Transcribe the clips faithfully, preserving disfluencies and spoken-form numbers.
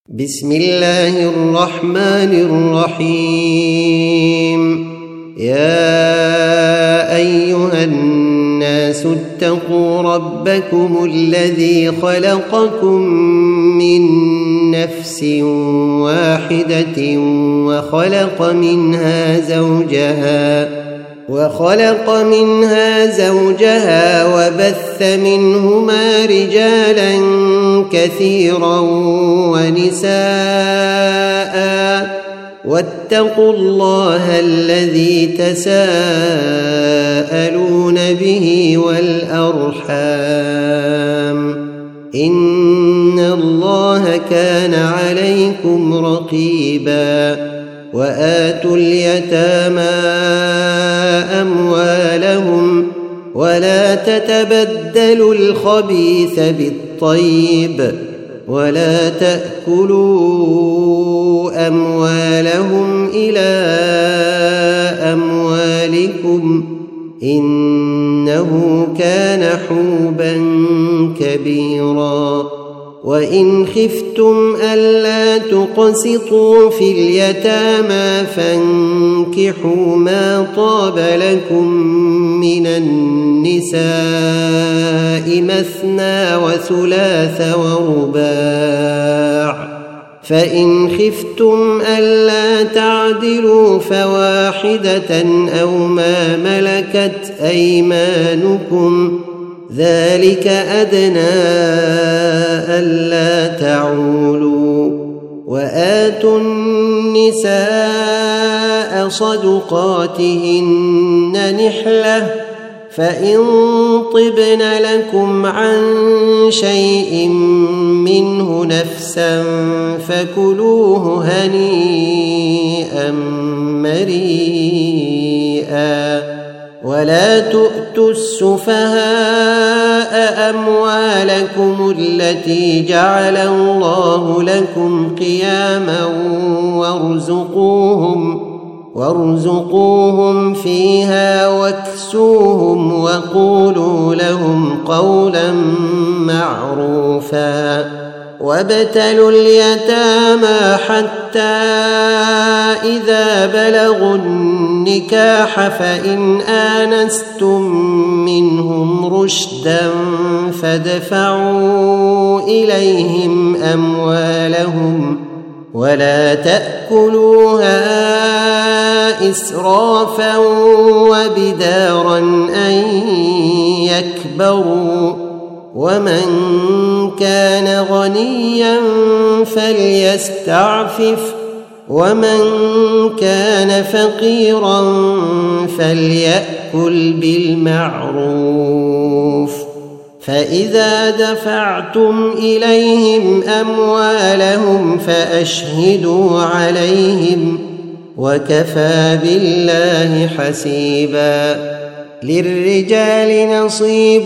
بسم الله الرحمن الرحيم. يا أيها الناس اتقوا ربكم الذي خلقكم من نفس واحدة وخلق منها زوجها وخلق منها زوجها وبث منهما رجالا كثيرا ونساء واتقوا الله الذي تساءلون به والأرحام إن الله كان عليكم رقيبا. وآتوا اليتامى أموالهم ولا تتبدلوا الخبيث بالطيب ولا تأكلوا أموالهم إلى أموالكم إنه كان حوبا كبيرا. وإن خفتم ألا تقسطوا في اليتامى فانكحوا ما طاب لكم من النساء مثنى وثلاث ورباع، فإن خفتم ألا تعدلوا فواحدة أو ما ملكت أيمانكم ذلك أدنى ألا تعولوا. وآتوا النساء صدقاتهن نحلة فإن طبن لكم عن شيء منه نفسا فكلوه هنيئا مريئا. ولا تؤتوا السفهاء أموالكم التي جعل الله لكم قياما وارزقوهم وارزقوهم فيها واكسوهم وقولوا لهم قولا معروفا. وابتلوا اليتامى حتى إذا بلغوا النكاح فإن آنستم منهم رشدا فادفعوا إليهم أموالهم ولا تأكلوها إسرافا وبدارا أن يكبروا. ومن كان غنيا فليستعفف ومن كان فقيرا فليأكل بالمعروف. فإذا دفعتم إليهم أموالهم فأشهدوا عليهم وكفى بالله حسيبا. للرجال نصيب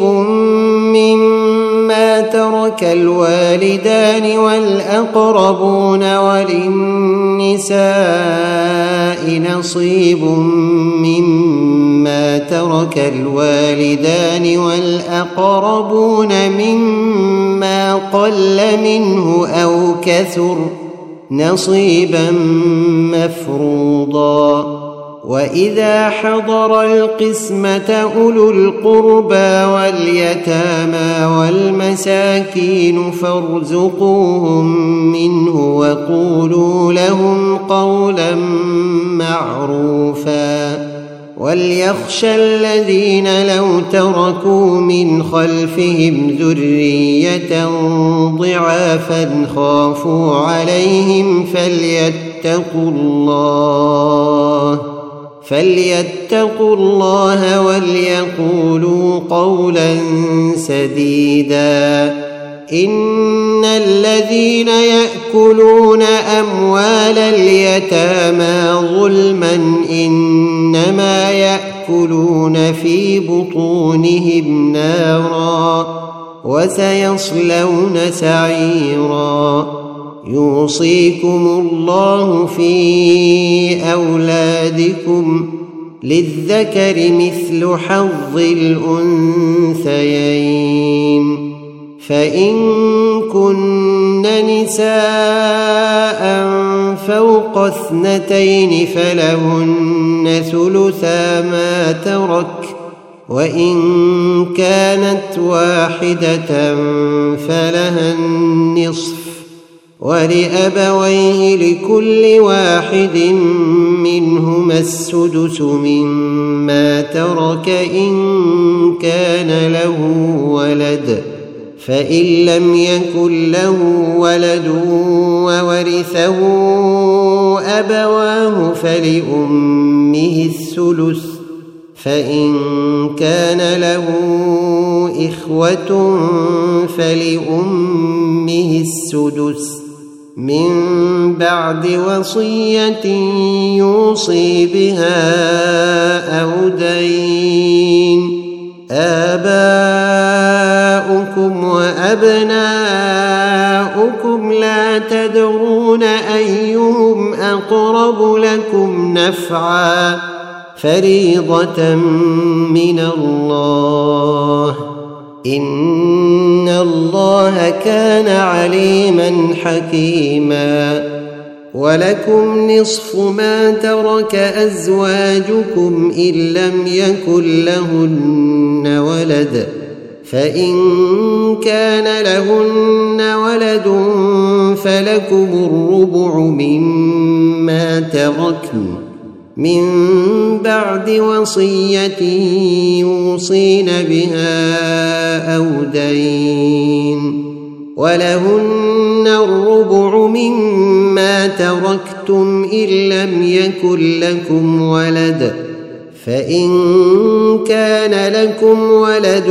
مما ترك الوالدان والأقربون وللنساء نصيب مما ترك الوالدان والأقربون مما قل منه أو كثر نصيبا مفروضا. وإذا حضر القسمة أولو القربى واليتامى والمساكين فارزقوهم منه وقولوا لهم قولا معروفا. وليخشى الذين لو تركوا من خلفهم ذرية ضعافا خافوا عليهم فليتقوا الله فليتقوا الله وليقولوا قولا سديدا. إن الذين يأكلون أموال اليتامى ظلما إنما يأكلون في بطونهم نارا وسيصلون سعيرا. يوصيكم الله في أولادكم للذكر مثل حظ الأنثيين فإن كن نساء فوق اثنتين فلهن ثلثا ما ترك، وإن كانت واحدة فلها النصف، ولأبويه لكل واحد منهما السدس مما ترك إن كان له ولد، فإن لم يكن له ولد وورثه أبواه فلأمه الثلث، فإن كان له إخوة فلأمه السدس من بعد وصية يوصي بها أو دين. آباؤكم وأبناؤكم لا تدرون أيهم أقرب لكم نفعا، فريضة من الله، إن الله كان عليما حكيما. ولكم نصف ما ترك أزواجكم إن لم يكن لهن ولد، فإن كان لهن ولد فلكم الربع مما تركن من بعد وصية يوصين بها أو دين، ولهن الربع مما تركتم إن لم يكن لكم ولد، فإن كان لكم ولد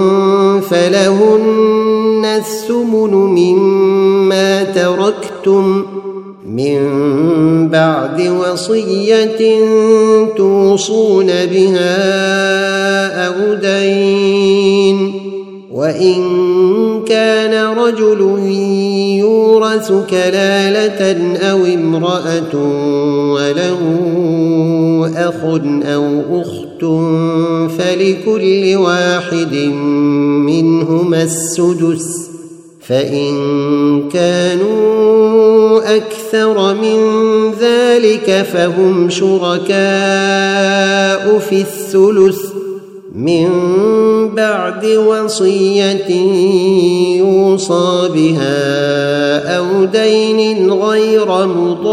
فلهن الثمن مما تركتم من بعد وصية توصون بها أو دين. وإن كان رجل يورث كلالة أو امرأة وله أخ أو أخت فلكل واحد منهما السدس، فإن كانوا أكثر من ذلك فهم شركاء في الثلث من بعد وصية يوصى بها أو دين غير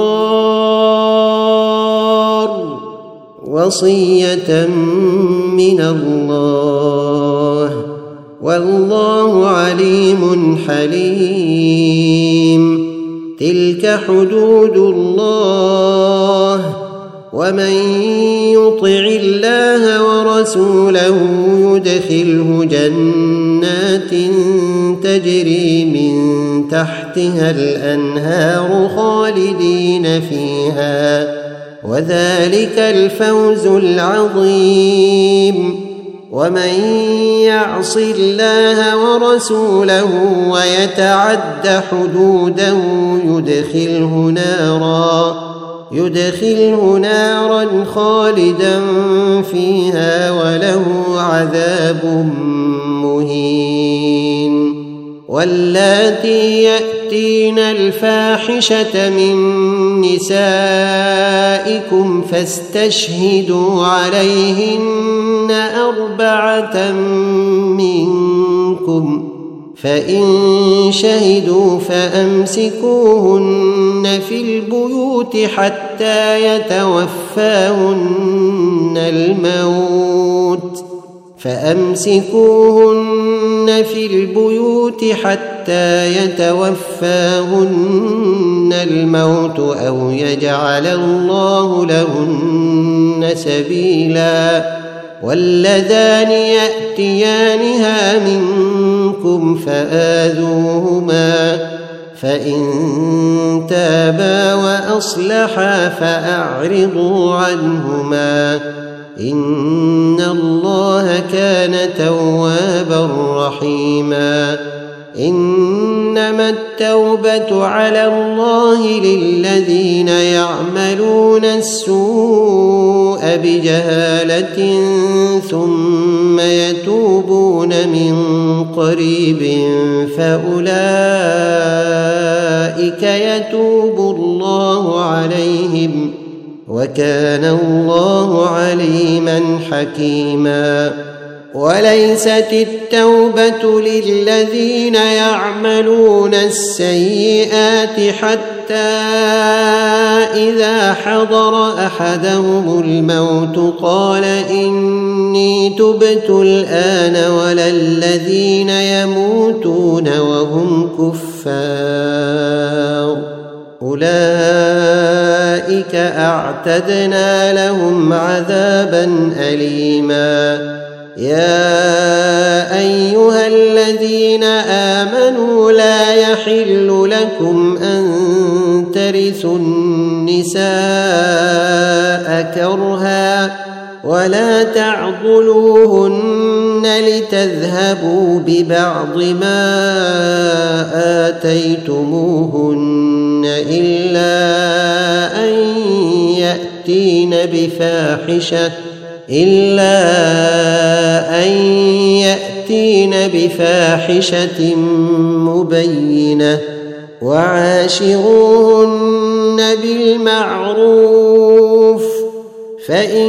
مضار، وصية من الله، والله عليم حليم. تلك حدود الله، ومن يطع الله ورسوله يدخله جنات تجري من تحتها الأنهار خالدين فيها، وذلك الفوز العظيم. ومن يعص الله ورسوله ويتعد حدوده يدخله نارا يدخله نارا خالدا فيها وله عذاب مهين. واللاتي يأتين الفاحشة من نسائكم فاستشهدوا عليهن أربعة منكم، فإن شهدوا فأمسكوهن في البيوت حتى يتوفاهن الموت فأمسكوهن في البيوت حتى يتوفاهن الموت أو يجعل الله لهن سبيلا. واللذان يأتيانها منكم فآذوهما، فإن تابا وأصلحا فأعرضوا عنهما، إن الله كان توابا رحيما. إنما التوبة على الله للذين يعملون السوء بجهالة ثم يتوبون من قريب فأولئك أولئك يتوب الله عليهم وكان الله عليما حكيما. وليست التوبة للذين يعملون السيئات حتى إذا حضر أحدهم الموت قال إني تبت الآن ولا الذين يموتون وهم كفار أولئك أعتدنا لهم عذابا أليما. يا أيها الذين آمنوا لا يحل لكم أن ترثوا النساء كرها ولا تعضلوهن لتذهبوا ببعض ما آتيتموهن إلا أن يأتين بفاحشة إلا أن يأتين بفاحشة مبينة وعاشروهن بالمعروف فإن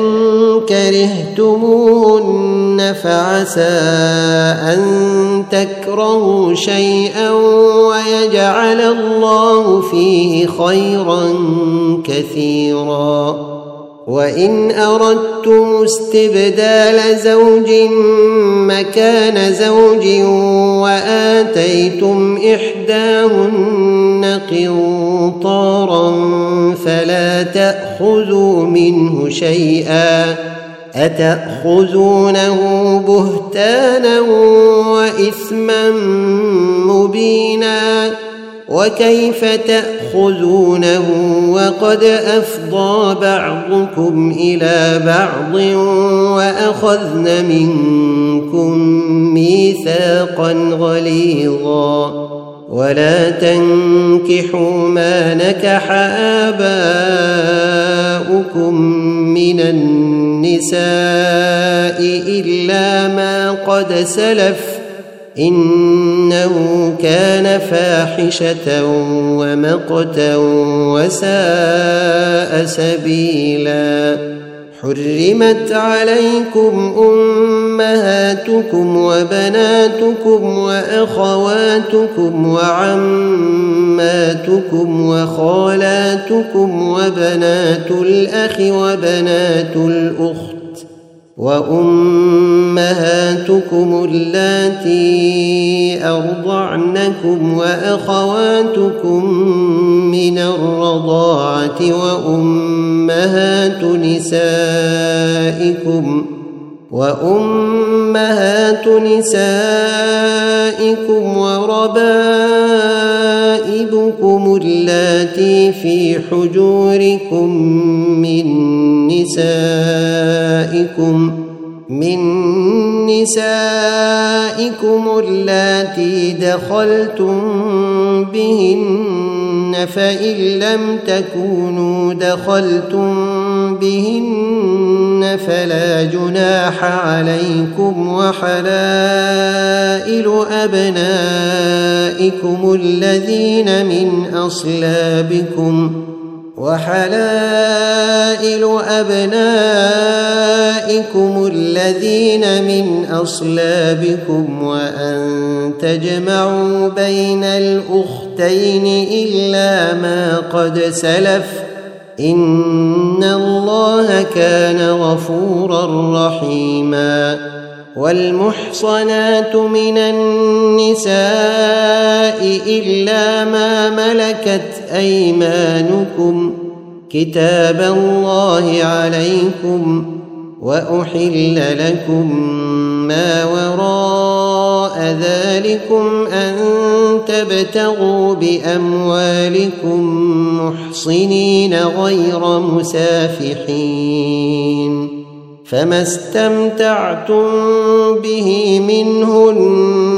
كرهتموهن فعسى أن تكرهوا شيئا ويجعل الله فيه خيرا كثيرا. وإن أردتم استبدال زوج مكان زوج وآتيتم إحداهن قنطارا فلا تأخذوا منه شيئا أتأخذونه بهتانا وإثما مبينا وكيف تأخذونه وقد أفضى بعضكم إلى بعض وأخذن منكم ميثاقا غليظا ولا تنكحوا ما نكح آباؤكم من النساء إلا ما قد سلف إنه كان فاحشة ومقتا وساء سبيلا. حرمت عليكم أمهاتكم وبناتكم وأخواتكم وعماتكم وخالاتكم وبنات الأخ وبنات الأخت وأمهاتكم اللاتي أرضعنكم وأخواتكم من الرضاعة وأمهات نسائكم وأمهات نسائكم وربائبكم اللاتي في حجوركم من نسائكم من نسائكم اللاتي دخلتم بهن فإن لم تكونوا دخلتم بهن فلا جناح عليكم وحلائل أبنائكم الذين من أصلابكم وحلائل أبنائكم الذين من أصلابكم وأن تجمعوا بين الأختين إلا ما قد سلف إن الله كان غفورا رحيما. والمحصنات من النساء إلا ما ملكت أيمانكم كتاب الله عليكم وأحل لكم ما وراء ذلكم أن تبتغوا بأموالكم محصنين غير مسافحين فما استمتعتم به منهن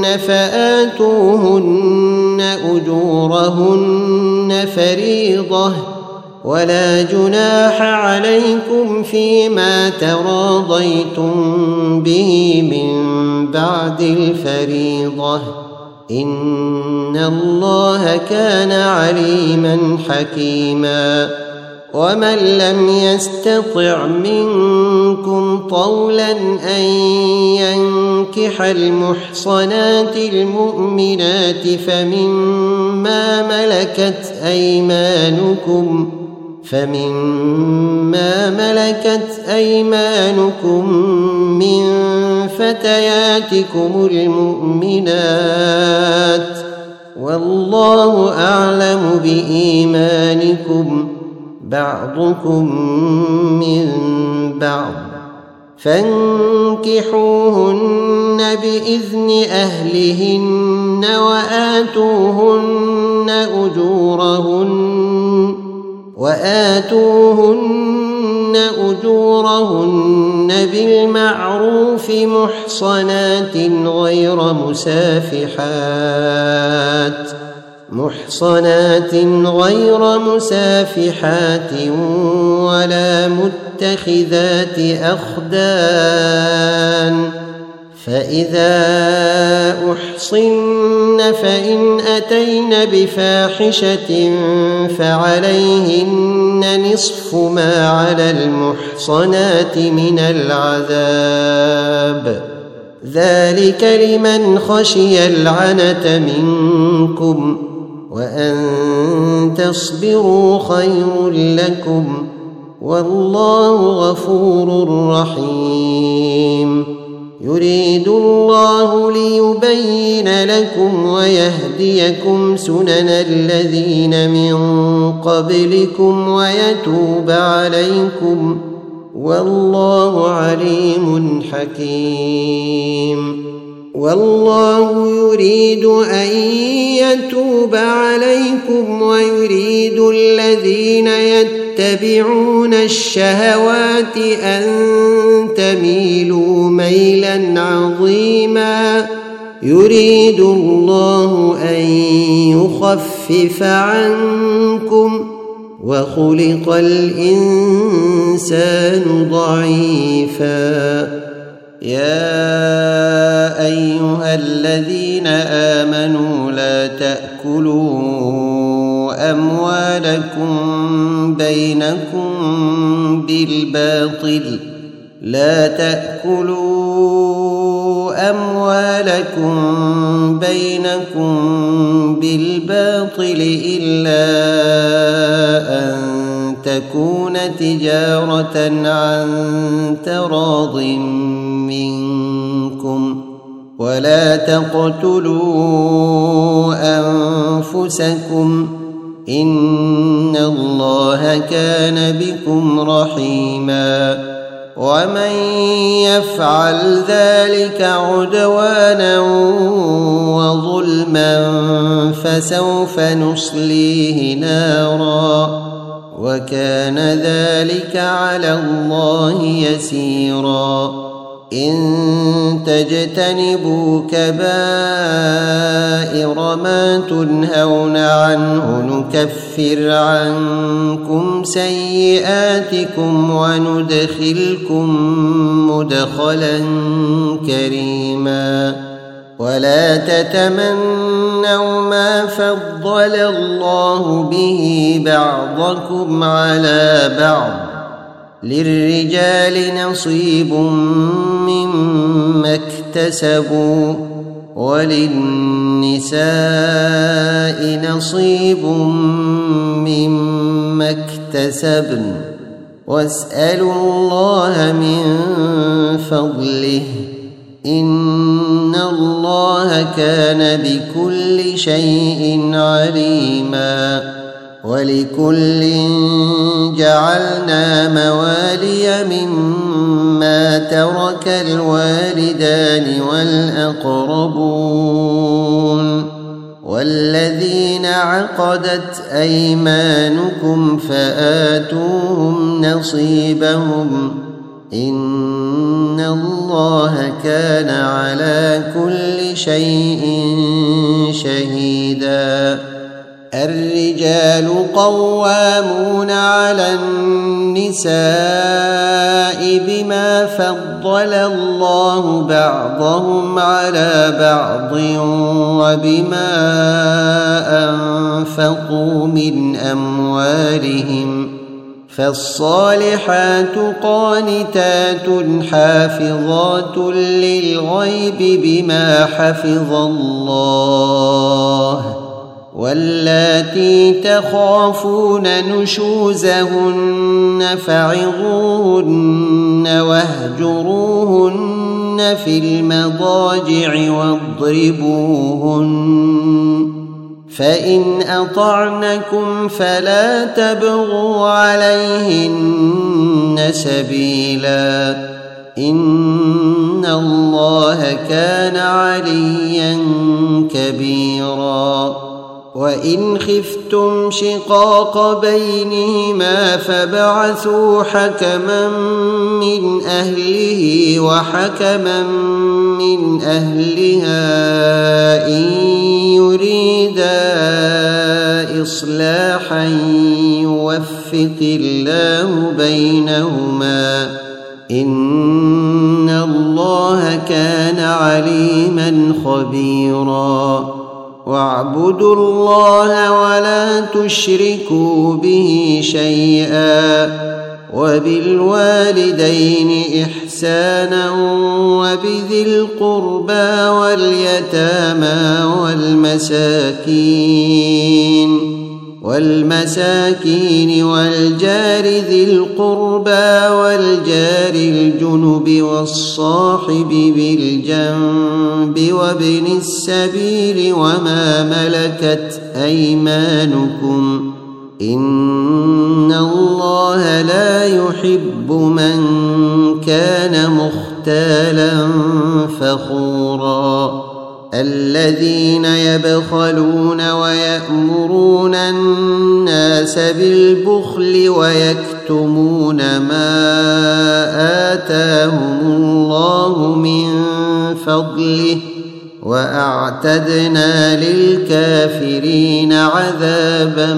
فآتوهن أجورهن فريضة ولا جناح عليكم فيما تراضيتم به من بعد الفريضة إن الله كان عليما حكيما ومن لم يستطع منكم طولا أن ينكح المحصنات المؤمنات فمما ملكت أيمانكم فمما ملكت أيمانكم من فتياتكم المؤمنات والله أعلم بإيمانكم بعضكم من بعض فانكحوهن بإذن أهلهن وآتوهن أجورهن وآتوهن أجورهن بالمعروف محصنات غير مسافحات محصنات غير مسافحات ولا متخذات أخدان فإذا أحصن فإن أتين بفاحشة فعليهن نصف ما على المحصنات من العذاب ذلك لمن خشي العنة منكم وأن تصبروا خير لكم والله غفور رحيم يريد الله ليبين لكم ويهديكم سنن الذين من قبلكم ويتوب عليكم والله عليم حكيم والله يريد أن يتوب عليكم ويريد الذين يتبعون الشهوات أن تميلوا ميلا عظيما يريد الله أن يخفف عنكم وخلق الإنسان ضعيفا يا أيها الذين آمنوا لا تأكلوا أموالكم بينكم بالباطل لا تأكلوا أموالكم بينكم بالباطل إلا أن تكون تجارة عن تراض منكم ولا تقتلوا أنفسكم إن الله كان بكم رحيما ومن يفعل ذلك عدوانا وظلما فسوف نصليه نارا وكان ذلك على الله يسيرا إن تجتنبوا كبائر ما تنهون عنه نكفر عنكم سيئاتكم وندخلكم مدخلا كريما ولا تتمنوا ما فضل الله به بعضكم على بعض للرجال نصيب مما اكتسبوا وللنساء نصيب مما اكتسبن واسألوا الله من فضله إن الله كان بكل شيء عليما ولكل جعلنا موالي مما ترك الوالدان والأقربون والذين عقدت أيمانكم فآتوهم نصيبهم إن الله كان على كل شيء شهيدا الرجال قوامون على النساء بما فضل الله بعضهم على بعض وبما أنفقوا من أموالهم فالصالحات قانتات حافظات للغيب بما حفظ الله واللاتي تخافون نشوزهن فعظوهن واهجروهن في المضاجع واضربوهن فإن أطعنكم فلا تبغوا عليهن سبيلا إن الله كان عليا كبيرا وإن خفتم شقاق بينهما فابعثوا حكما من أهله وحكما من أهلها إن يريدا إصلاحا يوفق الله بينهما إن الله كان عليما خبيرا واعبدوا الله ولا تشركوا به شيئا وبالوالدين إحسانا وبذي القربى واليتامى والمساكين والمساكين والجار ذي القربى والجار الجنب والصاحب بالجنب وابن السبيل وما ملكت أيمانكم إن الله لا يحب من كان مختالا فخورا الذين يبخلون ويأمرون الناس بالبخل ويكتمون ما آتاهم الله من فضله وأعتدنا للكافرين عذابا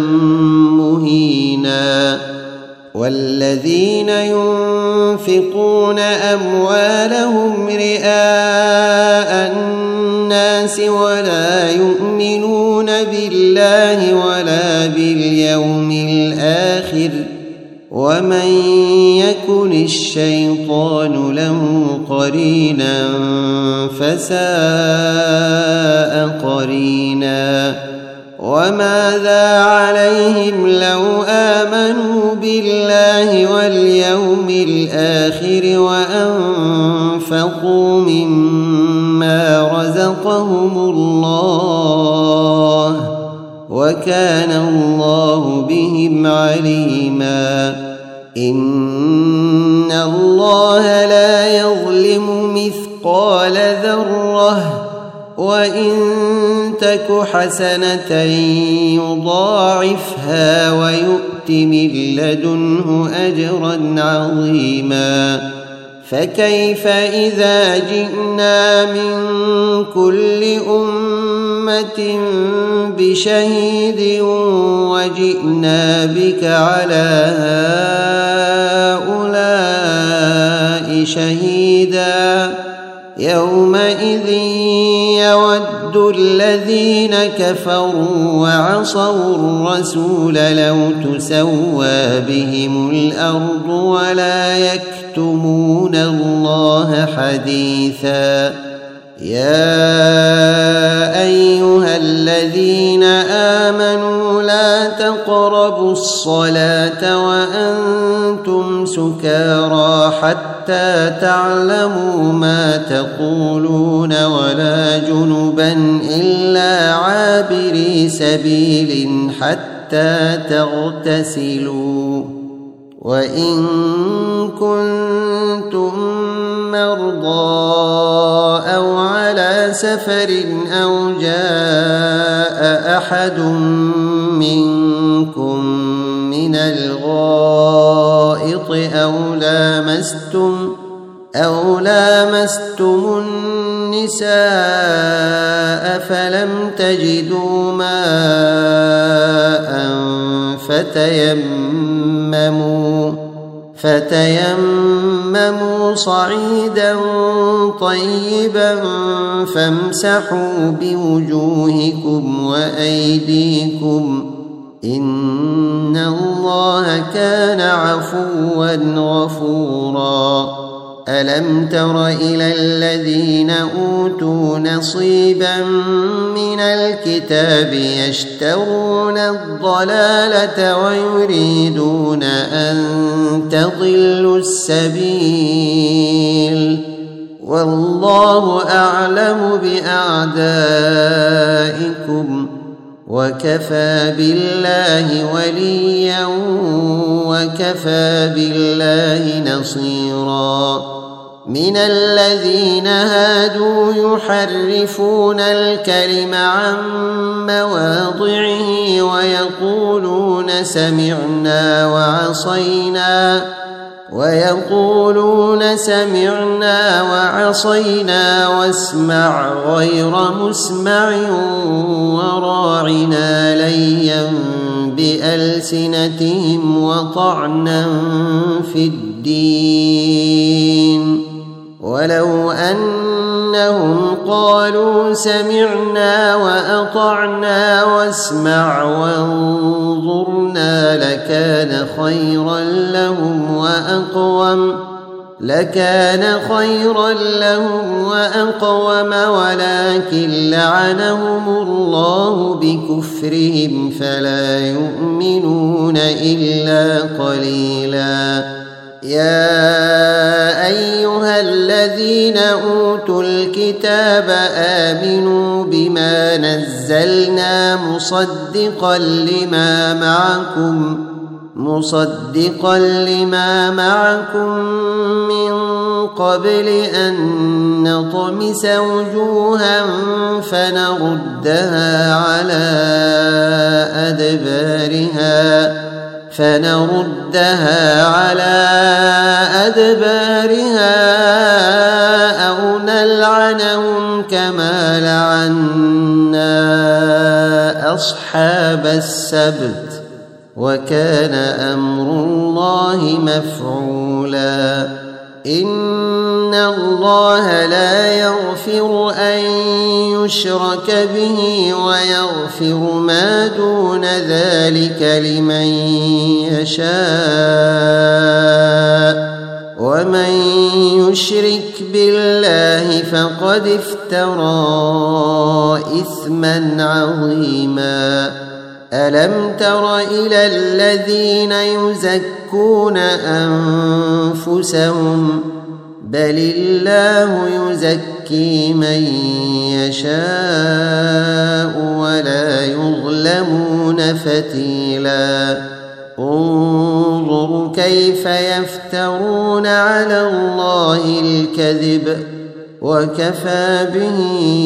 مهينا والذين ينفقون أموالهم رئاء الناس ولا يؤمنون بالله ولا باليوم الآخر ومن يكن الشيطان له قرينا فساء قرينا وماذا عليهم لو آمنوا بالله واليوم الآخر وأنفقوا مما رزقهم الله وكان الله بهم عليما إن الله لا يظلم مثقال ذرة وإن تك حسنة يضاعفها ويؤت من لدنه أجرا عظيما فكيف إذا جئنا من كل أمة بشهيد وجئنا بك على هؤلاء شهيدا يومئذ يود الذين كفروا وعصوا الرسول لو تسوى بهم الأرض ولا يكتمون الله حديثا يا أيها الذين آمنوا لا تقربوا الصلاة وأنتم سكارى حتى تعلموا ما تقولون ولا جنبا إلا عابري سبيل حتى تغتسلوا وإن كنتم مرضى أو على سفر أو جاء أحد منكم من الغائط أو لامستم أو لامستم النساء فلم تجدوا ماء فتيمموا فتيمموا صعيدا طيبا فامسحوا بوجوهكم وأيديكم إن الله كان عفوا غفورا. ألم تر إلى الذين أوتوا نصيبا من الكتاب يشترون الضلالة ويريدون أن تضلوا السبيل والله أعلم بأعدائكم وكفى بالله وليا وكفى بالله نصيرا. من الذين هادوا يحرفون الكلم عن مواضعه ويقولون سمعنا وعصينا ويقولون سمعنا وعصينا واسمع غير مسمع وراعنا ليا بألسنتهم وطعنا في الدين ولو أنهم قالوا سمعنا وأطعنا واسمع وانظرنا لكان خيرا لهم وأقوم لكان خيرا لهم وأقوم ولكن لعنهم الله بكفرهم فلا يؤمنون إلا قليلا. يا أيها الذين أوتوا الكتاب آمنوا بما نزلنا مصدقا لما معكم مصدقا لما معكم من قبل أن نطمس وجوها فنردها على أدبارها فنردها على أدبارها أو نلعنهم كما لعنا أصحاب السبت وكان أمر الله مفعولا. إن الله لا يغفر أن يشرك به ويغفر ما دون ذلك لمن يشاء ومن يشرك بالله فقد افترى إثما عظيما. ألم تر إلى الذين يزكون أنفسهم بل الله يزكي من يشاء ولا يظلمون فتيلا. انظر كيف يفترون على الله الكذب وكفى به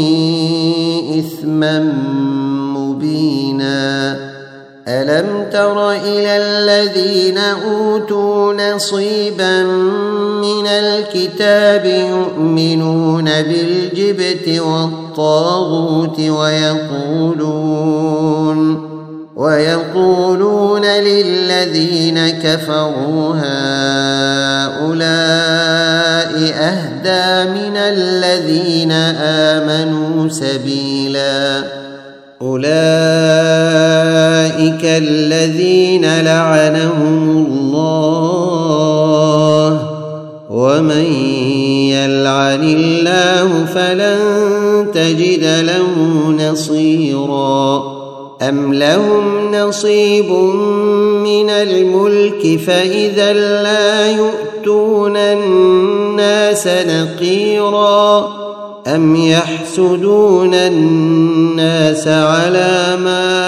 إثما مبينا. ألم تر إلى الذين أوتوا نصيبا من الكتاب يؤمنون بالجبت والطاغوت ويقولون ويقولون للذين كفروا هؤلاء أهدى من الذين آمنوا سبيلا. أولئك الذين لعنهم الله ومن يلعن الله فلن تجد له نصيرا. أم لهم نصيب من الملك فإذا لا يؤتون الناس نقيرا. أم يحسدون الناس على ما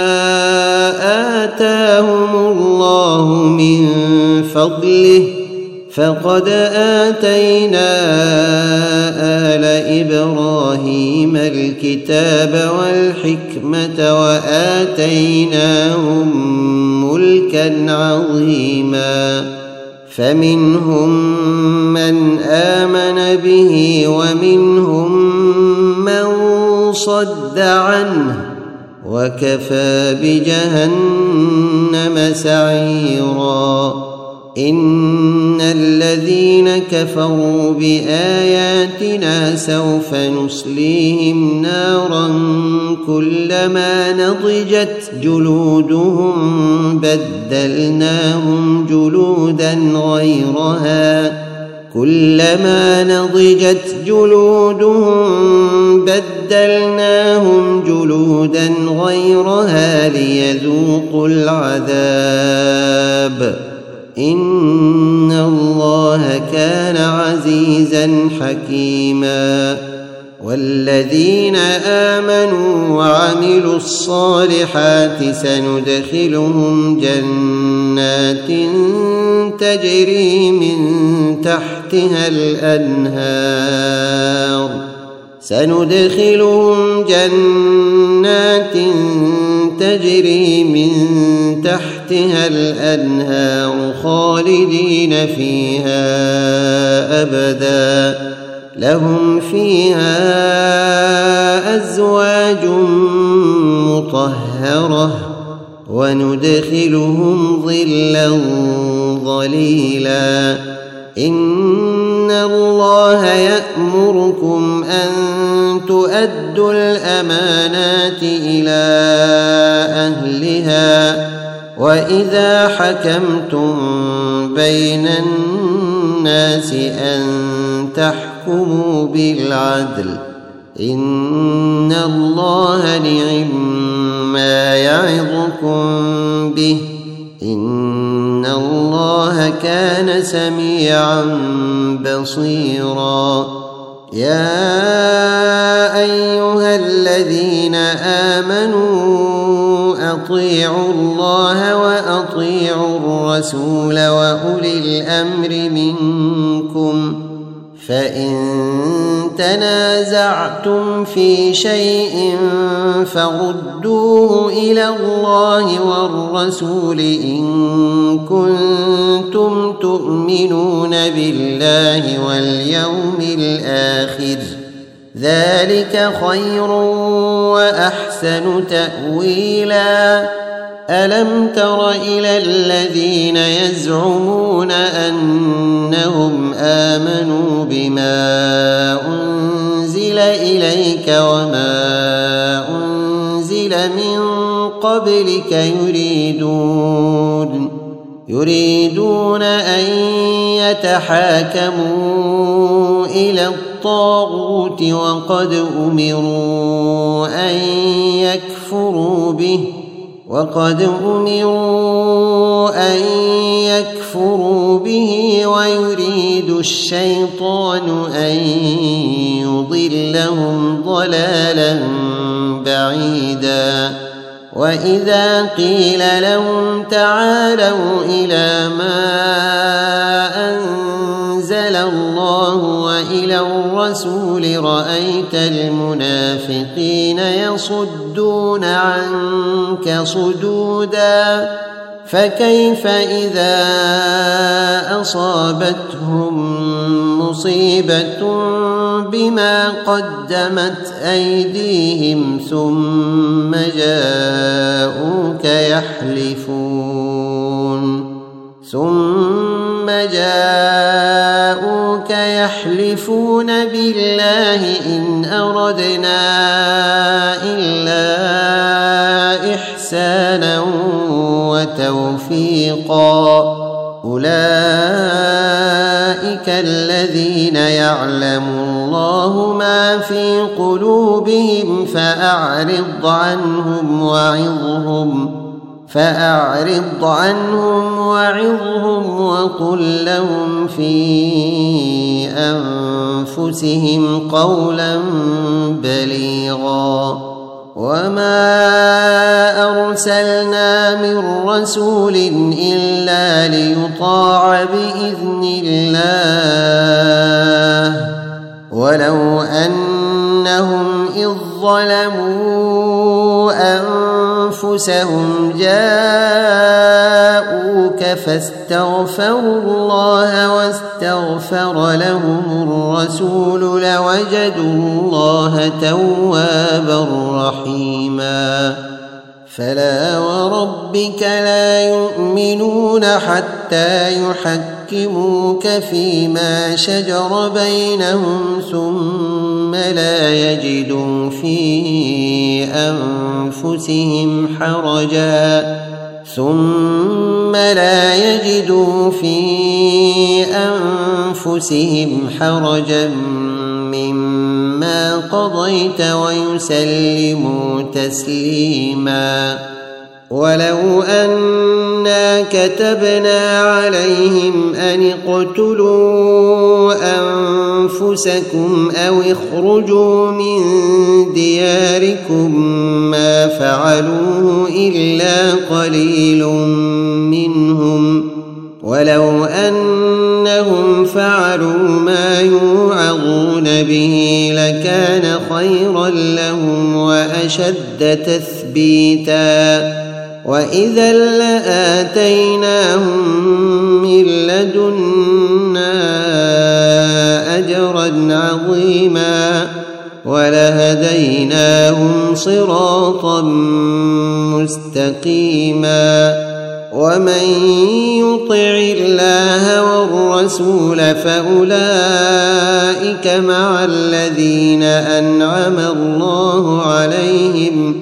آتاهم الله من فضله فقد آتينا آل إبراهيم الكتاب والحكمة وآتيناهم ملكا عظيما. فمنهم من آمن به ومنهم من صد عنه وكفى بجهنم جهنم سعيرا إن الذين كفروا بآياتنا سوف نصليهم نارا كلما نضجت جلودهم بدلناهم جلودا غيرها كلما نضجت جلودهم بدلناهم جلودا غيرها ليذوقوا العذاب إن الله كان عزيزا حكيما والذين آمنوا وعملوا الصالحات سندخلهم جنات تجري من تحتها الأنهار سندخلهم جنات تجري من تحتها الأنهار خالدين فيها أبدا لهم فيها أزواج مطهرة وندخلهم ظلا ظليلا إن الله يأمركم أن تؤدوا الأمانات إلى أهلها وإذا حكمتم بين الناس أن تحكموا بالعدل إن الله نعما يعظكم به إن الله كان سميعا بصيرا يا أيها الذين آمنوا أطيعوا الله وأطيعوا الرسول وأولي الأمر منكم فإن تنازعتم في شيء فردوه إلى الله والرسول إن كنتم تؤمنون بالله واليوم الآخر ذلك خير وأحسن تأويلا ألم تر إلى الذين يزعمون أنهم آمنوا بما أنزل إليك وما أنزل من قبلك يريدون يريدون أن يتحاكموا إلى الطاغوت وقد أمروا أن يكفروا به وقد أمروا أن يكفروا به ويريد الشيطان أن يضلهم ضلالا بعيدا وإذا قيل لهم تعالوا إلى ما أنزل الله وإلى الرسول رأيت المنافقين يصدون عنك صدودا فكيف إذا أصابتهم مصيبة بما قدمت أيديهم ثم جاءوك يحلفون ثم جاءوك يحلفون بالله إن أردنا إلا إحسانا وتوفيقا أولئك الذين يعلم الله ما في قلوبهم فأعرض عنهم وعظهم فأعرض عنهم وعظهم وقل لهم في أنفسهم قولا بليغا وما أرسلنا من رسول إلا ليطاع بإذن الله ولو أنهم إذ ظلموا أنفسهم جاءوك فاستغفروا الله واستغفر لهم الرسول لوجدوا الله توابا رحيما فلا وربك لا يؤمنون حتى يحكموك فيما شجر بينهم ثم لا يجدوا في أنفسهم حرجا ثم لا يجدوا في أنفسهم حرجا مما قضيت ويسلموا تسليما. ولو أنا كتبنا عليهم أن اقتلوا أنفسكم أو اخرجوا من دياركم ما فعلوه إلا قليل منهم ولو أنهم فعلوا ما يوعظون به لكان خيرا لهم وأشد تثبيتا وإذا لآتيناهم من لدنا أجرا عظيما ولهديناهم صراطا مستقيما. ومن يطع الله والرسول فأولئك مع الذين أنعم الله عليهم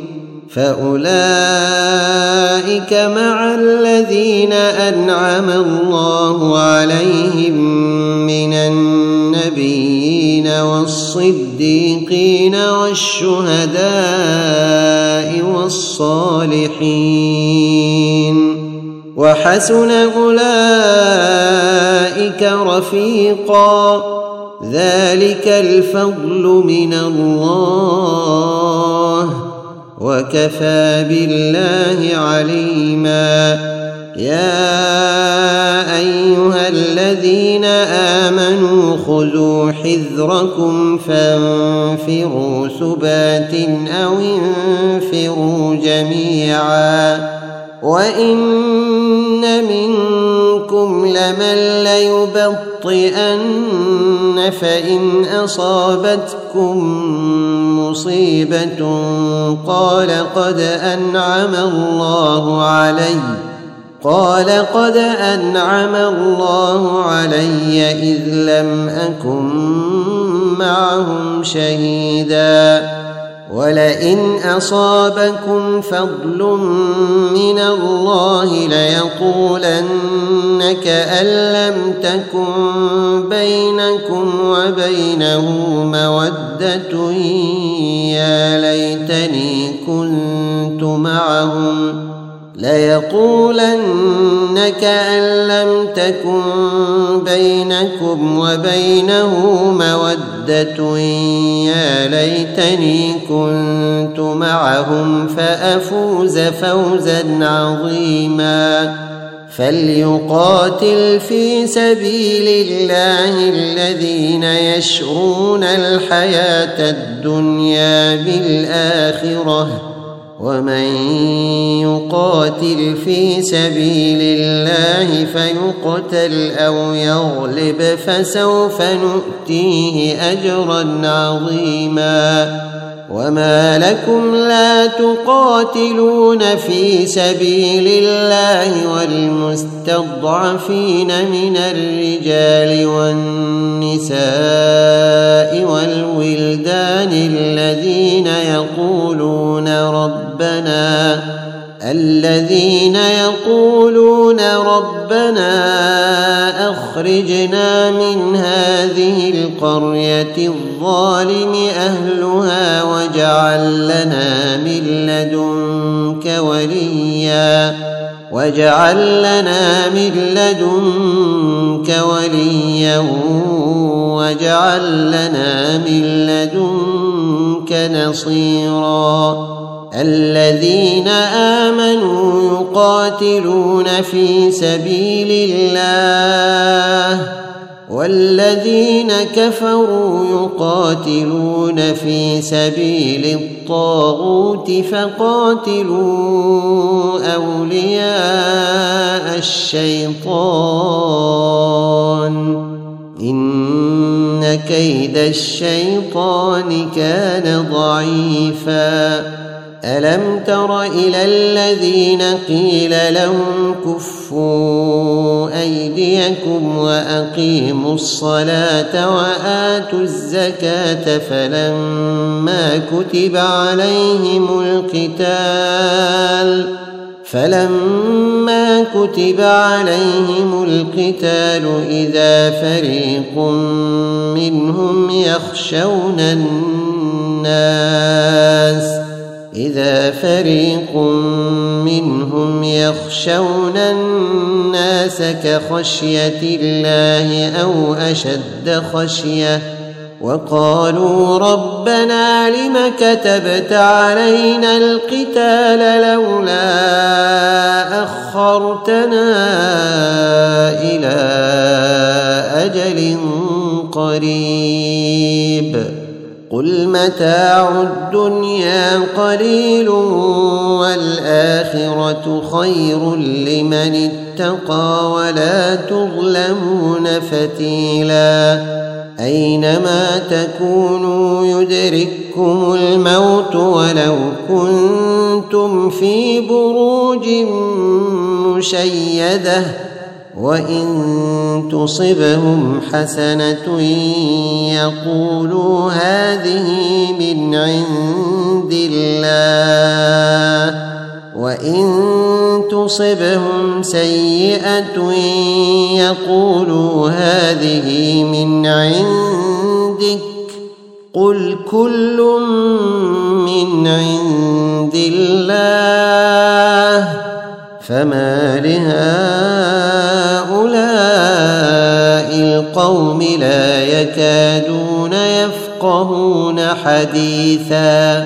فأولئك مع الذين أنعم الله عليهم من النبيين والصديقين والشهداء والصالحين وحسن أولئك رفيقا ذلك الفضل من الله وكفى بالله عليما. يا أيها الذين آمنوا خذوا حذركم فانفروا ثبات أو انفروا جميعا وإن منكم لمن ليبطئن فإن أصابتكم مصيبة قال قد أنعم الله علي قال قد أنعم الله علي إذ لم أكن معهم شهيدا ولئن أصابكم فضل من الله ليقولن كأن لم تكن بينكم وبينه مودة يا ليتني كنت معهم ليقولن كأن لم تكن بينكم وبينه مودة يا ليتني كنت معهم فأفوز فوزا عظيما. فليقاتل في سبيل الله الذين يشرون الحياة الدنيا بالآخرة ومن يقاتل في سبيل الله فيقتل أو يغلب فسوف نؤتيه أجرا عظيما. وما لكم لا تقاتلون في سبيل الله والمستضعفين من الرجال والنساء والولدان الذين يقولون ربنا الذين يقولون ربنا أخرجنا من هذه القرية الظالم أهلها واجعل لنا من لدنك وليا واجعل لنا من لدنك وليا واجعل لنا من لدنك نصيرا. الذين آمنوا يقاتلون في سبيل الله والذين كفروا يقاتلون في سبيل الطاغوت فقاتلوا أولياء الشيطان إن كيد الشيطان كان ضعيفا. ألم تر إلى الذين قيل لهم كفوا أيديكم وأقيموا الصلاة وآتوا الزكاة فلما كتب عليهم القتال فلما كتب عليهم القتال إذا فريق منهم يخشون الناس إذا فريق منهم يخشون الناس كخشية الله أو أشد خشية وقالوا ربنا لم كتبت علينا القتال لولا أخرتنا إلى أجل قريب قل متاع الدنيا قليل والآخرة خير لمن اتقى ولا تظلمون فتيلا أينما تكونوا يدرككم الموت ولو كنتم في بروج مشيدة وإن تصبهم حسنة يقولوا هذه من عند الله وإن تصبهم سيئة يقولوا هذه من عندك قل كل من عند الله فما لهؤلاء القوم لا يكادون يفقهون حديثا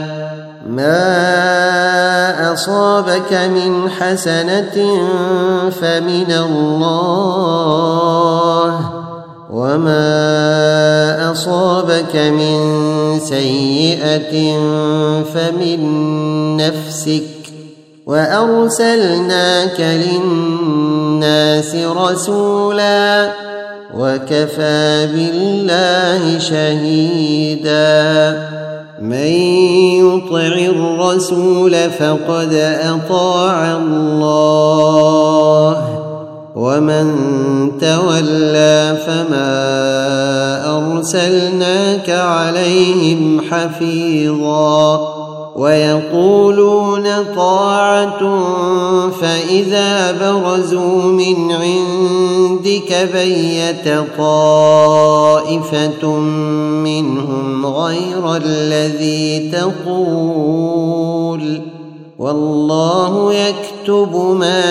ما أصابك من حسنة فمن الله وما أصابك من سيئة فمن نفسك وأرسلناك للناس رسولا وكفى بالله شهيدا من يطع الرسول فقد أطاع الله ومن تولى فما أرسلناك عليهم حفيظا ويقولون طاعة فإذا برزوا من عندك بيت طائفة منهم غير الذي تقول والله يكتب ما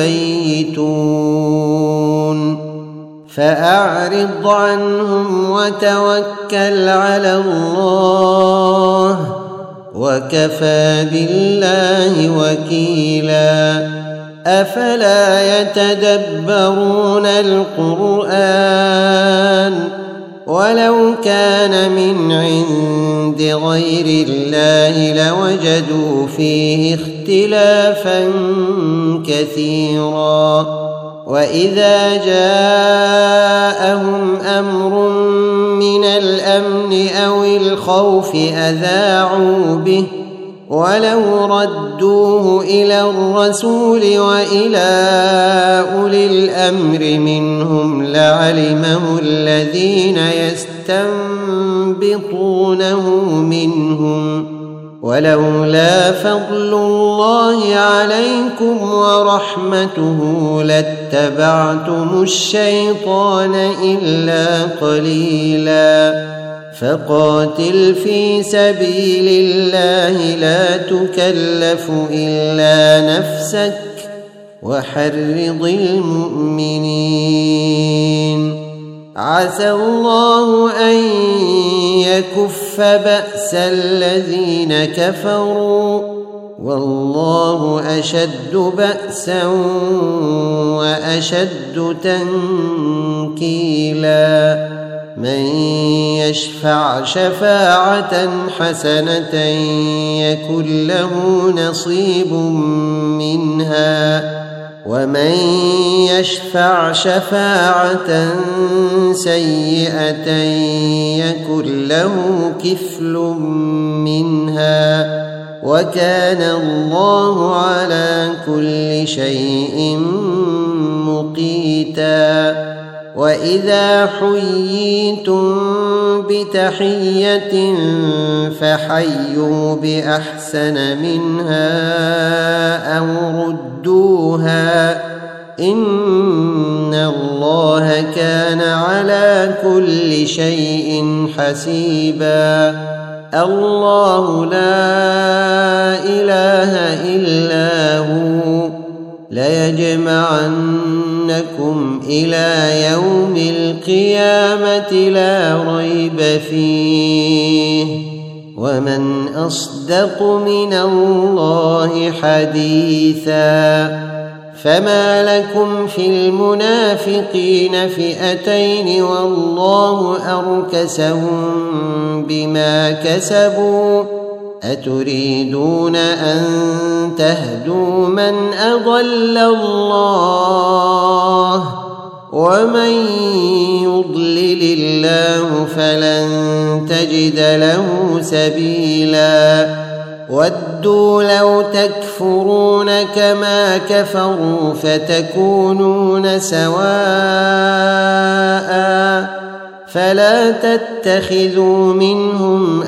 يبيتون فأعرض عنهم وتوكل على الله وكفى بالله وكيلا أفلا يتدبرون القرآن ولو كان من عند غير الله لوجدوا فيه اختلافا كثيرا وإذا جاءهم أمر من الأمن أو الخوف أذاعوا به ولو ردوه إلى الرسول وإلى أولي الأمر منهم لعلمه الذين يستنبطونه منهم ولولا فضل الله عليكم ورحمته لاتبعتم الشيطان إلا قليلا فقاتل في سبيل الله لا تكلف إلا نفسك وحرض المؤمنين عسى الله أن يكف بأس الذين كفروا والله أشد بأسا وأشد تنكيلا من يشفع شفاعة حسنة يكن له نصيب منها ومن يشفع شفاعة سيئة يكن له كفل منها وكان الله على كل شيء مقيتا. وإذا حييتم بتحية فحيوا بأحسن منها أو ردوها إن الله كان على كل شيء حسيبا. الله لا إله إلا هو ليجمعنكم إلى يوم القيامة لا ريب فيه ومن أصدق من الله حديثا. فما لكم في المنافقين فئتين والله أركسهم بما كسبوا أتريدون أن تهدوا من أضل الله ومن يضلل الله فلن تجد له سبيلا. ودوا لو تكفرون كما كفروا فتكونون سواء فلا تتخذوا منهم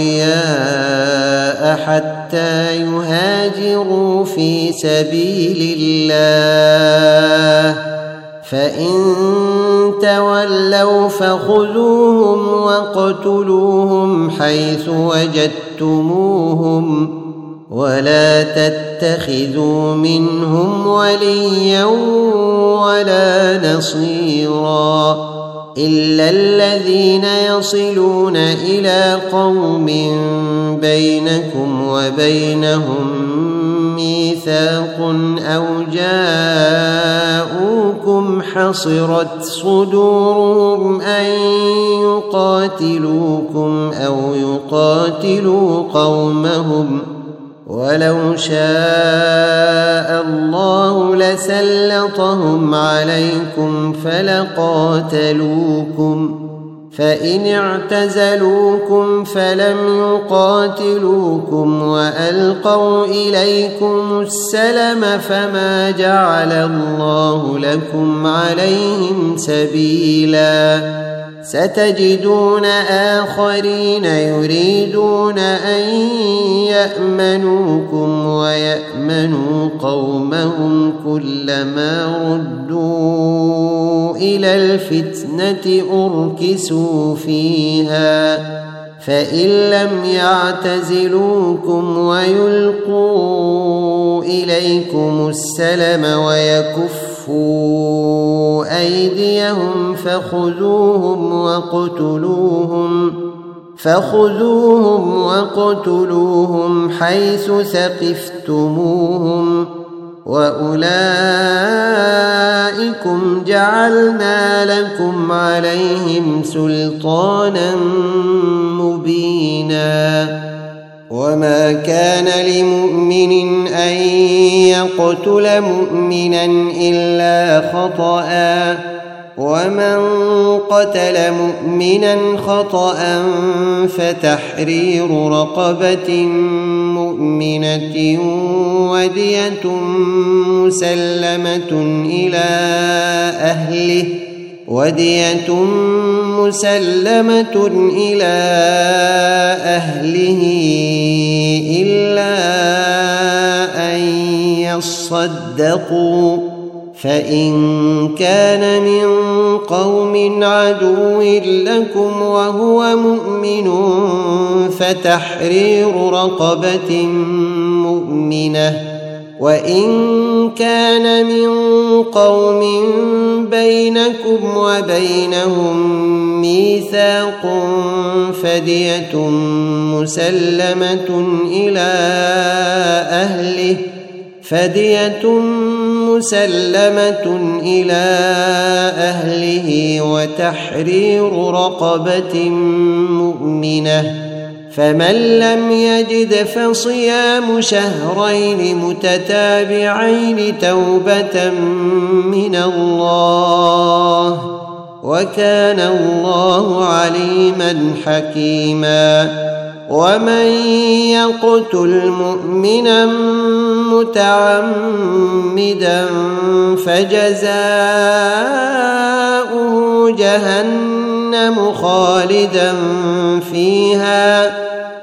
أولياء حتى يهاجروا في سبيل الله فإن تولوا فخذوهم واقتلوهم حيث وجدتموهم ولا تتخذوا منهم وليا ولا نصيرا إلا الذين يصلون إلى قوم بينكم وبينهم ميثاق أو جاءوكم حصرت صدورهم أن يقاتلوكم أو يقاتلوا قومهم ولو شاء الله لسلطهم عليكم فلقاتلوكم فإن اعتزلوكم فلم يقاتلوكم وألقوا إليكم السلم فما جعل الله لكم عليهم سبيلا. ستجدون آخرين يريدون أن يأمنوكم ويأمنوا قومهم كلما ردوا إلى الفتنة أركسوا فيها فإن لم يعتزلوكم ويلقوا إليكم السلم ويكفوا أيديهم فخذوهم وقتلوهم فخذوهم وقتلوهم حيث ثقفتموهم وأولئكم جعلنا لكم عليهم سلطانا مبينا. وما كان لمؤمن أن يقتل مؤمنا إلا خطأ ومن قتل مؤمنا خطأ فتحرير رقبة مؤمنة ودية مسلمة إلى أهله ودية مسلمة إلى أهله إلا أن يصدقوا فإن كان من قوم عدو لكم وهو مؤمن فتحرير رقبة مؤمنة وإن كان من قوم بينكم وبينهم ميثاق فدية مسلمة إلى أهله فدية مسلمة إلى أهله وتحرير رقبة مؤمنة فمن لم يجد فصيام شهرين متتابعين توبة من الله وكان الله عليما حكيما. ومن يقتل مؤمنا متعمدا فجزاؤه جهنم خالدا فيها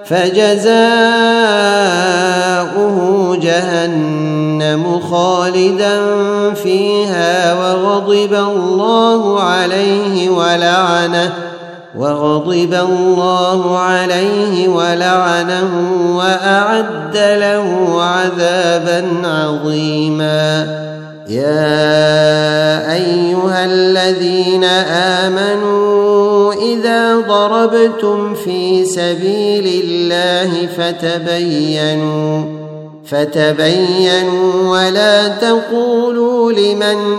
فجزاؤه جهنم خالدا فيها وغضب الله عليه ولعنه وغضب الله عليه ولعنه وأعد له عذابا عظيما. يا أيها الذين آمنوا إذا ضربتم في سبيل الله فتبينوا فتبينوا ولا تقولوا لمن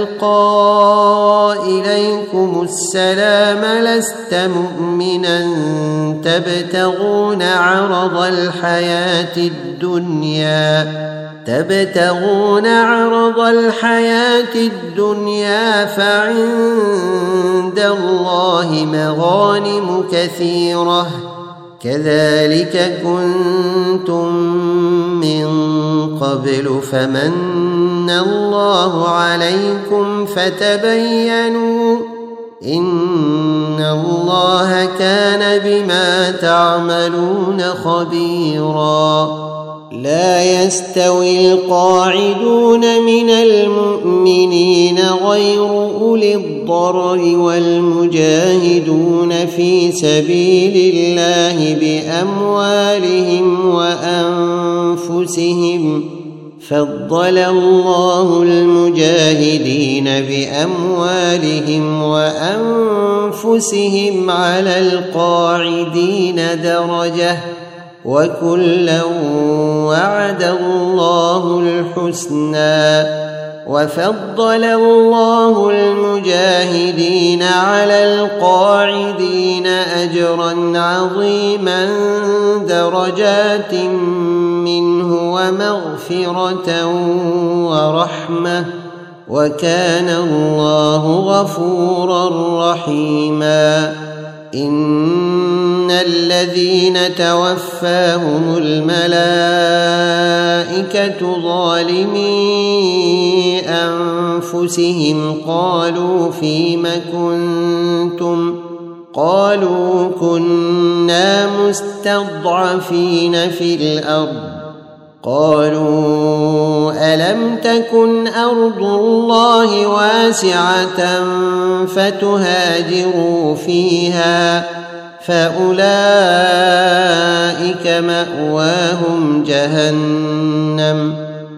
ألقى إليكم السلام لست مؤمنا تبتغون عرض الحياة الدنيا تبتغون عرض الحياة الدنيا فعند الله مغانم كثيرة كذلك كنتم من قبل فمن الله عليكم فتبينوا إن الله كان بما تعملون خبيرا. لا يستوي القاعدون من المؤمنين غير أولي الضرر والمجاهدون في سبيل الله بأموالهم وأنفسهم فضل الله المجاهدين بأموالهم وأنفسهم على القاعدين درجة وكلا وعد الله الحسنى وفضل الله المجاهدين على القاعدين أجرا عظيما درجات منه ومغفرة ورحمة وكان الله غفورا رحيما. إن الذين توفاهم الملائكة ظالمي أنفسهم قالوا فيم كنتم قالوا كنا مستضعفين في الأرض قالوا ألم تكن أرض الله واسعة فتهاجروا فيها فأولئك مأواهم جهنم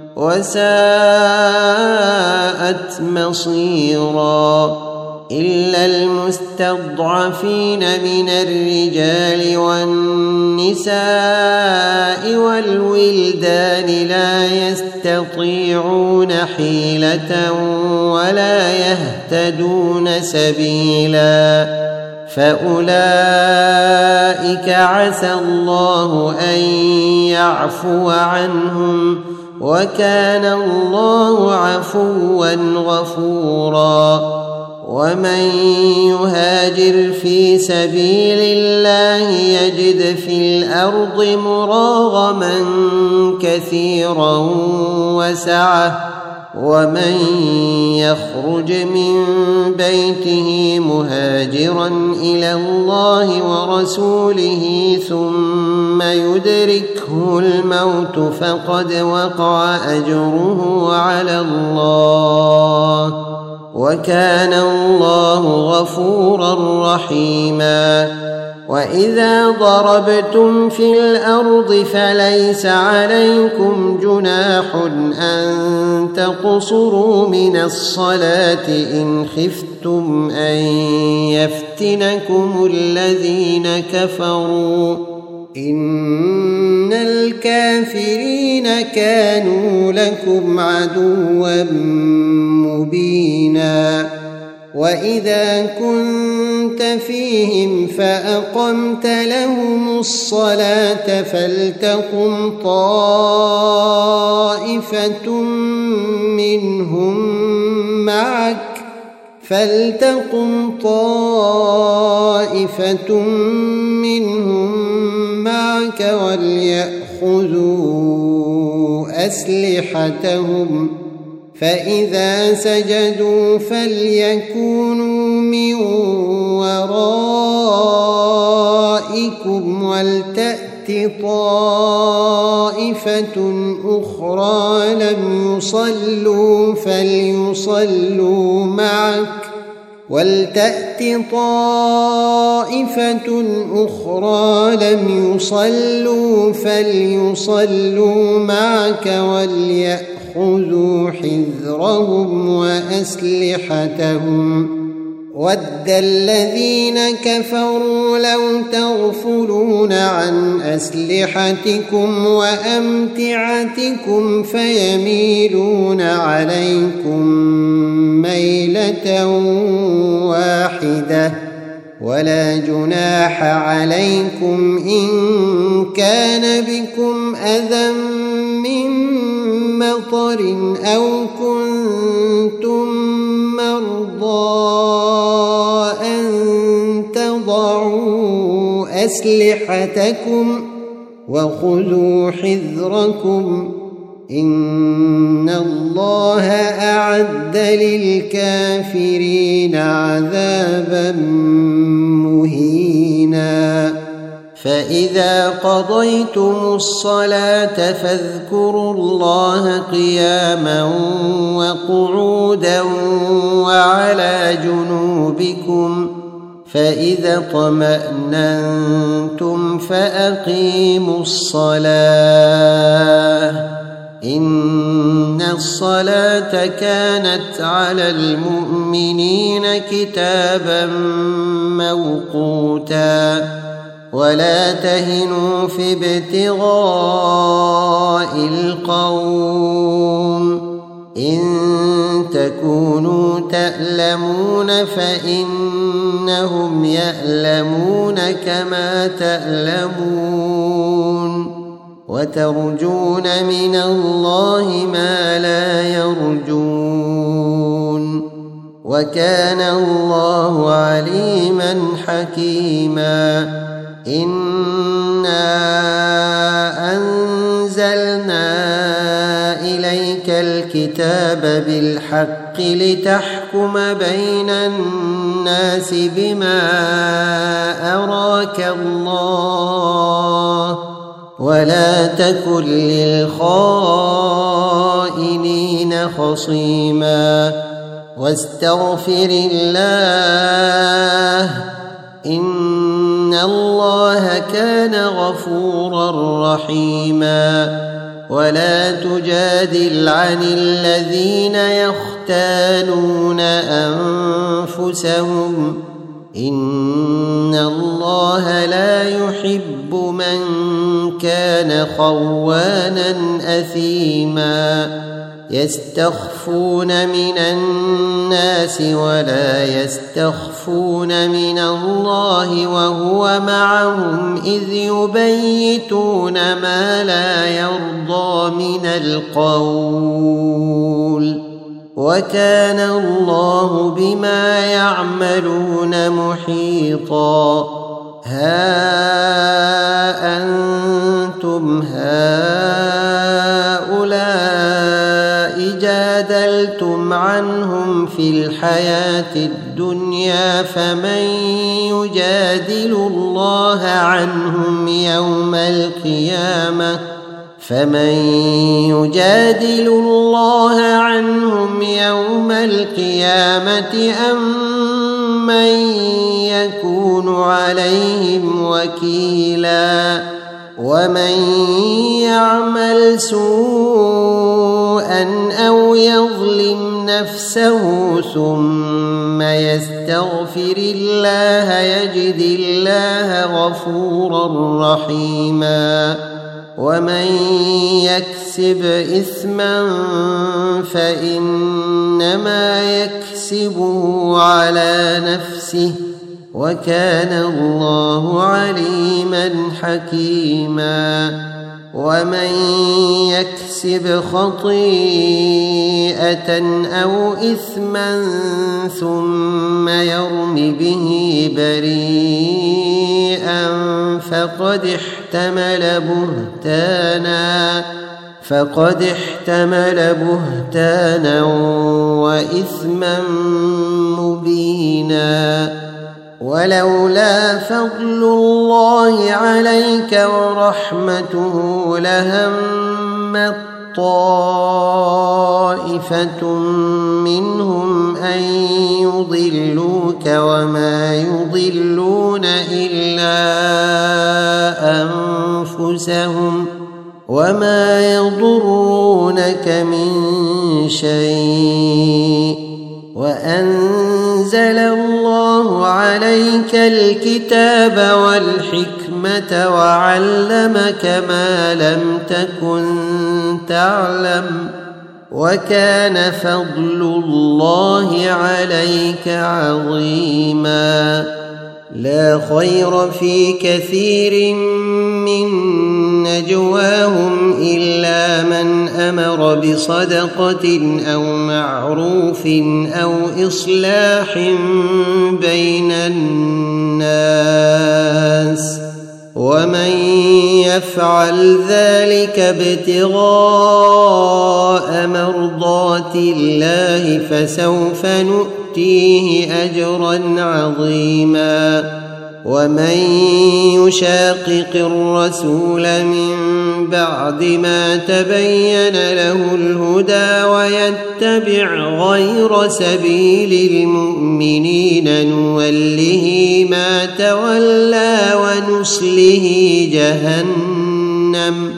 وساءت مصيرا. إلا المستضعفين من الرجال والنساء والولدان لا يستطيعون حيلة ولا يهتدون سبيلا فأولئك عسى الله أن يعفو عنهم وكان الله عفوا غفورا. ومن يهاجر في سبيل الله يجد في الأرض مراغما كثيرا وسعة ومن يخرج من بيته مهاجرا إلى الله ورسوله ثم يدركه الموت فقد وقع أجره على الله وكان الله غفورا رحيما. وإذا ضربتم في الأرض فليس عليكم جناح أن تقصروا من الصلاة إن خفتم أن يفتنكم الذين كفروا إن الكافرين كانوا لكم عدوا مبينا. وإذا كنت فيهم فأقمت لهم الصلاة فلتقم طائفة منهم معك فلتقم طائفة منهم معك وليأخذوا أسلحتهم فإذا سجدوا فليكونوا من ورائكم ولتأت طائفة أخرى لم يصلوا فليصلوا معك ولتأت طائفة أخرى لم يصلوا فليصلوا معك وليأخذوا حذرهم وأسلحتهم ود الذين كفروا لو تغفلون عن أسلحتكم وأمتعتكم فيميلون عليكم ميلة واحدة ولا جناح عليكم إن كان بكم أذى من مطر أو كنتم مرضى أن تضعوا أسلحتكم وخذوا حذركم إن الله أعد للكافرين عذابا مهينا فإذا قضيتم الصلاة فاذكروا الله قياما وقعودا وعلى جنوبكم فإذا اطمأننتم فأقيموا الصلاة إن الصلاة كانت على المؤمنين كتابا موقوتا ولا تهنوا في ابتغاء القوم إن تكونوا تألمون فإنهم يألمون كما تألمون وترجون من الله ما لا يرجون وكان الله عليما حكيما إنا أنزلنا إليك الكتاب بالحق لتحكم بين الناس بما أراك الله ولا تكن للخائنين خصيما واستغفر الله إن الله كان غفورا رحيما ولا تجادل عن الذين يختانون أنفسهم إن الله لا يحب من كان خوانا أثيما يستخفون من الناس ولا يستخفون من الله وهو معهم إذ يبيتون ما لا يرضى من القول وكان الله بما يعملون محيطا ها أنتم هؤلاء جادلتم عنهم في الحياة الدنيا فمن يجادل الله عنهم يوم القيامة فمن يجادل الله عنهم يوم القيامة أم من يكون عليهم وكيلا ومن يعمل سوءا أو يظلم نفسه ثم يستغفر الله يجد الله غفورا رحيما ومن يكسب إثما فإنما يكسبه على نفسه وكان الله عليما حكيما ومن يكسب خطيئة أو إثما ثم يرم به بريئا فقد احتمل بهتانا فقد احتمل بهتانا وإثما مبينا. ولولا فضل الله عليك ورحمته لهمت طائفة منهم أن يضلوك وما يضلون إلا أنفسهم وما يضرونك من شيء. وأنزل الله عليك الكتاب والحكمة وعلمك ما لم تكن تعلم وكان فضل الله عليك عظيما. لا خير في كثير من نجواهم إلا من أمر بصدقة أو معروف أو إصلاح بين الناس ومن يفعل ذلك ابتغاء مرضات الله فسوف نؤتيه أجرا عظيما. ومن يشاقق الرسول من بعد ما تبين له الهدى ويتبع غير سبيل المؤمنين نوله ما تولى ونصله جهنم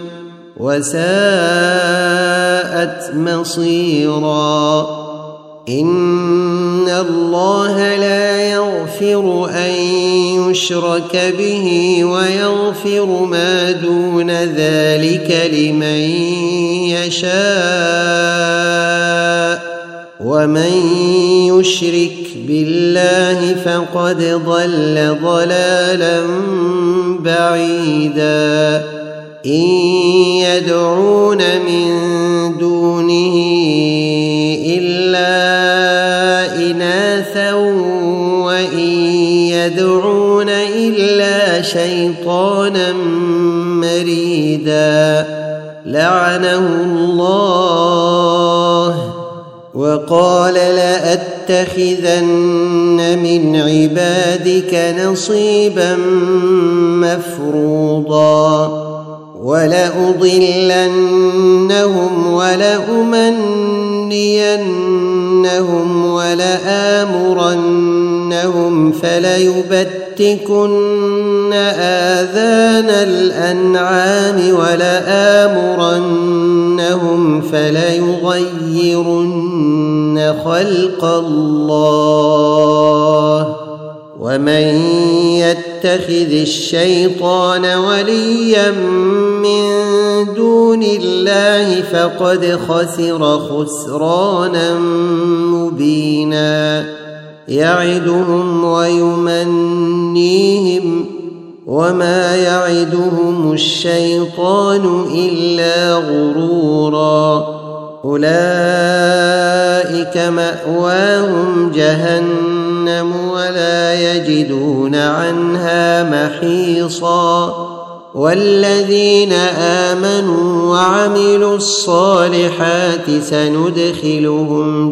وساءت مصيرا. إن الله لا يغفر أن يشرك به ويغفر ما دون ذلك لمن يشاء ومن يشرك بالله فقد ضل ضلالا بعيدا. إن يدعون من دونه إلا إناثا وإن يدعون إلا شيطانا مريدا لعنه الله وقال لأتخذن من عبادك نصيبا مفروضا ولأضلنهم ولأمنينهم ولآمرنهم فليبتكن آذان الأنعام ولآمرنهم فليغيرن خلق الله. ومن يتخذ الشيطان وليا من دون الله فقد خسر خسرانا مبينا. يعدهم ويمنيهم وما يعدهم الشيطان إلا غرورا. أولئك مأواهم جهنم ولا يجدون عنها محيصا. والذين آمنوا وعملوا الصالحات سندخلهم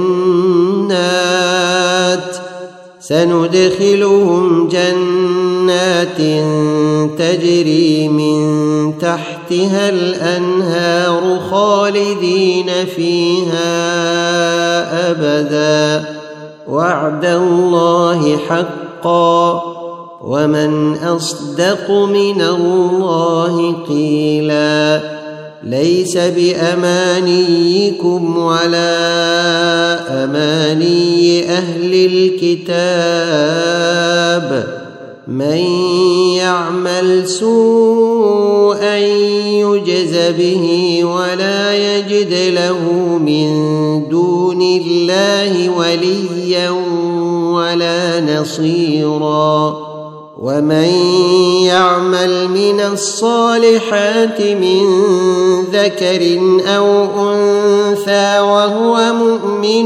جنات سندخلهم جنات تجري من تحتها الأنهار خالدين فيها أبدا وعد الله حقا ومن أصدق من الله قيلا. ليس بأمانيكم ولا أماني أهل الكتاب من يعمل سوءا يجز به ولا يجد له من دون الله وليا ولا نصيرا. ومن يعمل من الصالحات من ذكر أو أنثى وهو مؤمن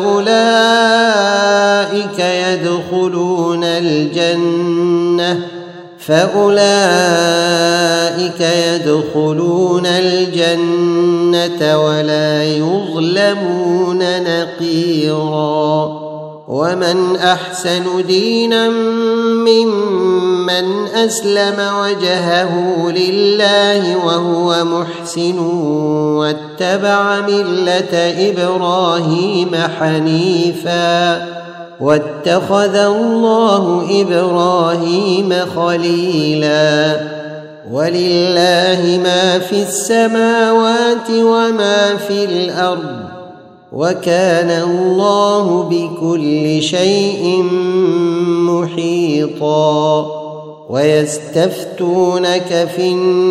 فأولئك يدخلون الجنة فأولئك يدخلون الجنة ولا يظلمون نقيرا. ومن أحسن دينا ممن أسلم وجهه لله وهو محسن واتبع ملة إبراهيم حنيفا واتخذ الله إبراهيم خليلا. ولله ما في السماوات وما في الأرض وكان الله بكل شيء محيطا. ويستفتونك في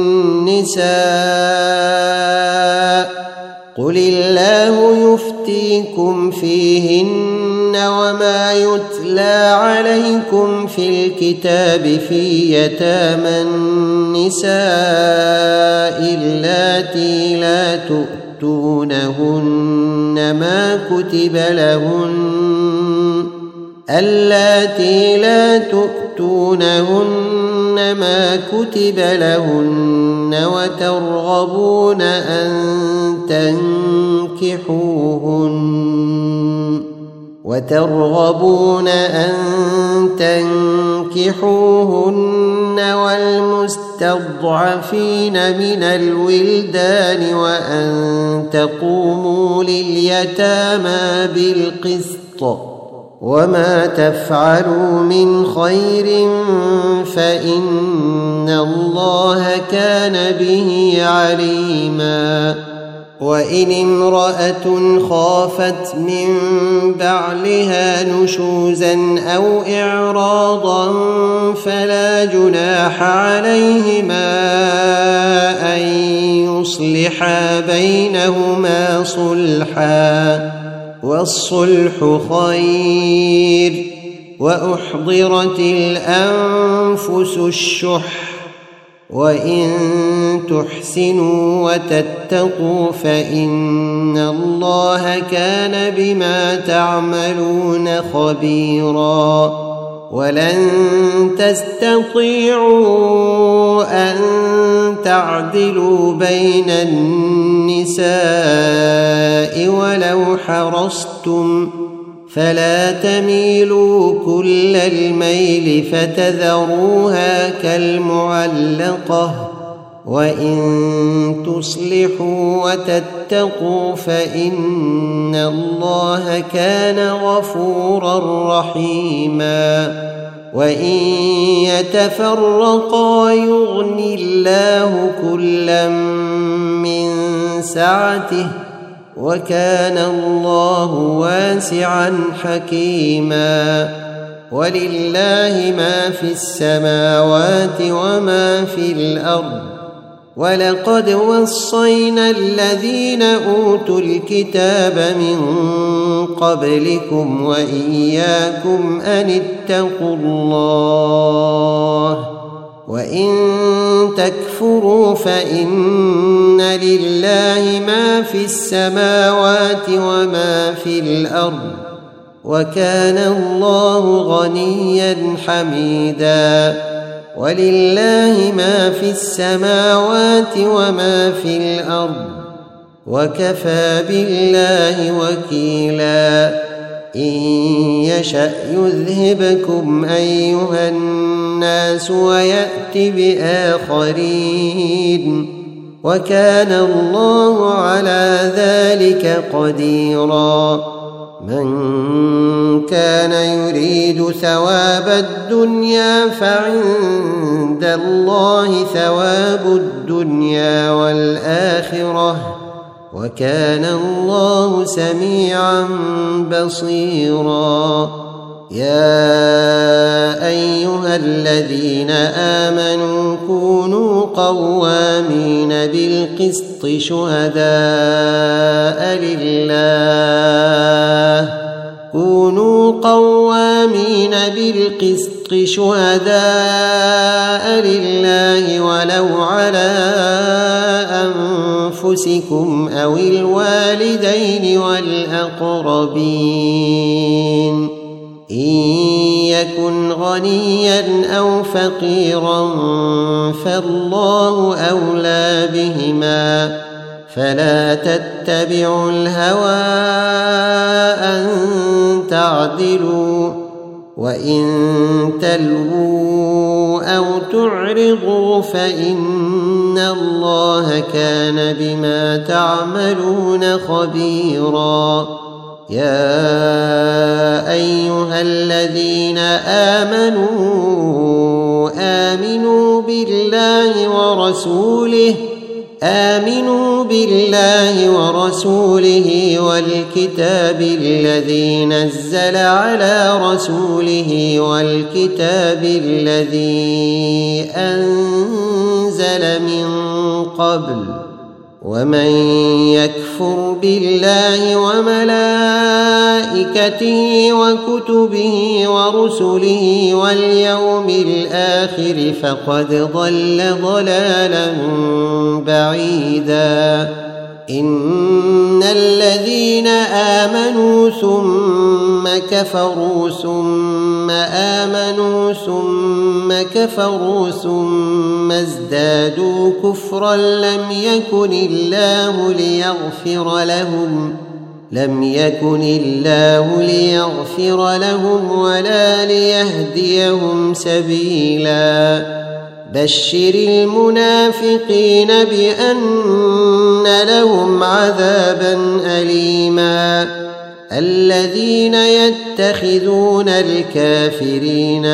النساء قل الله يفتيكم فيهن وما يتلى عليكم في الكتاب في يتامى النساء اللاتي لا تؤتونهن ما كتب لهن اللاتي لا تؤتونهن ما كتب لهن وترغبون أن تنكحوهن وترغبون أن تنكحوهن والمستضعفين من الولدان وأن تقوموا لليتامى بالقسط وما تفعلوا من خير فإن الله كان به عليما. وإن امرأة خافت من بعلها نشوزا أو إعراضا فلا جناح عليهما أن يصلحا بينهما صلحا والصلح خير. وأحضرت الأنفس الشح وإن تحسنوا وتتقوا فإن الله كان بما تعملون خبيرا. ولن تستطيعوا أن تعدلوا بين النساء ولو حرصتم فلا تميلوا كل الميل فتذروها كالمعلقة. وإن تصلحوا وتتقوا فإن الله كان غفورا رحيما. وإن يتفرقا يغن الله كلا من سعته وكان الله واسعا حكيما. ولله ما في السماوات وما في الأرض ولقد وصينا الذين أوتوا الكتاب من قبلكم وإياكم أن اتقوا الله وإن تكفروا فإن لله ما في السماوات وما في الأرض وكان الله غنيا حميدا. ولله ما في السماوات وما في الأرض وكفى بالله وكيلا. إن يشأ يذهبكم أيها الناس ويأت بآخرين وكان الله على ذلك قديرا. من كان يريد ثواب الدنيا فعند الله ثواب الدنيا والآخرة وكان الله سميعا بصيرا. يا أيها الذين آمنوا كونوا قوامين بالقسط شهداء لله كونوا قوامين بالقسط شهداء لله ولو على أنفسكم أو الوالدين والأقربين إن يكن غنيا أو فقيرا فالله أولى بهما فلا تتبعوا الهوى أن تعدلوا وإن تلووا أو تعرضوا فإن الله كان بما تعملون خبيرا. يا أيها الذين آمنوا آمنوا بالله ورسوله آمنوا بالله ورسوله والكتاب الذي نزل على رسوله والكتاب الذي أنزل من قبل ومن يكفر بالله وملائكته وكتبه ورسله واليوم الآخر فقد ضل ضلالا بعيدا. إن الذين آمنوا ثم كفروا ثم آمنوا ثم كفروا ثم ازدادوا كفرا لم يكن الله ليغفر لهم لم يكن الله ليغفر لهم ولا ليهديهم سبيلا. بشر المنافقين بأن لهم عذابا أليما. الذين يتخذون الكافرين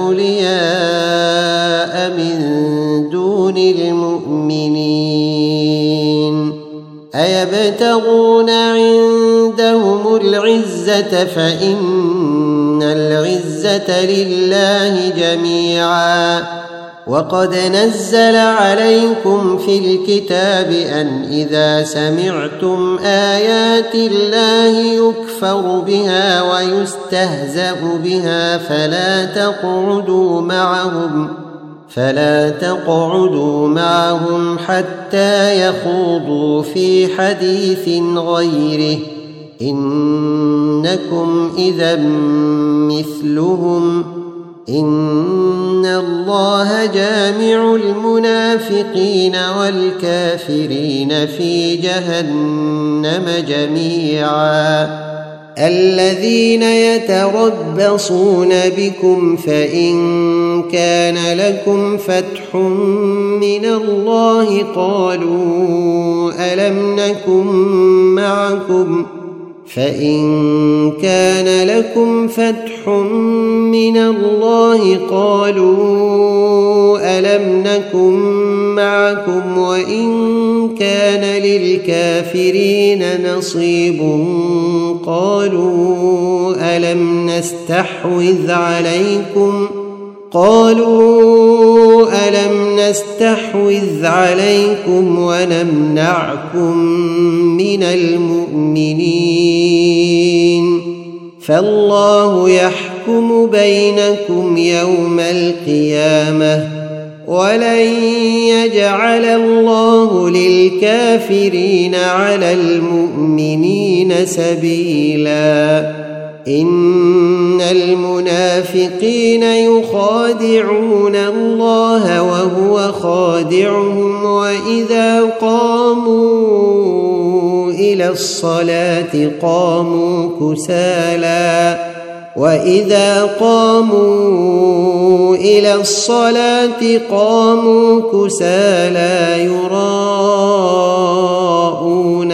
أولياء من دون المؤمنين أيبتغون عندهم العزة فإن العزة لله جميعا. وقد نزل عليكم في الكتاب أن إذا سمعتم آيات الله يكفر بها ويستهزأ بها فلا تقعدوا معهم فلا تقعدوا معهم حتى يخوضوا في حديث غيره إنكم إذا مثلهم إن الله جامع المنافقين والكافرين في جهنم جميعا. الذين يتربصون بكم فإن كان لكم فتح من الله قالوا ألم نكن معكم فإن كان لكم فتح من الله قالوا ألم نكن معكم وإن كان للكافرين نصيب قالوا ألم نستحوذ عليكم قالوا ألم نستحوذ عليكم ونمنعكم من المؤمنين فالله يحكم بينكم يوم القيامة ولن يجعل الله للكافرين على المؤمنين سبيلا. إن المنافقين يخادعون الله وهو خادعهم وإذا قاموا إلى الصلاة قاموا كسالى وإذا قاموا إلى الصلاة قاموا كسالى يراءون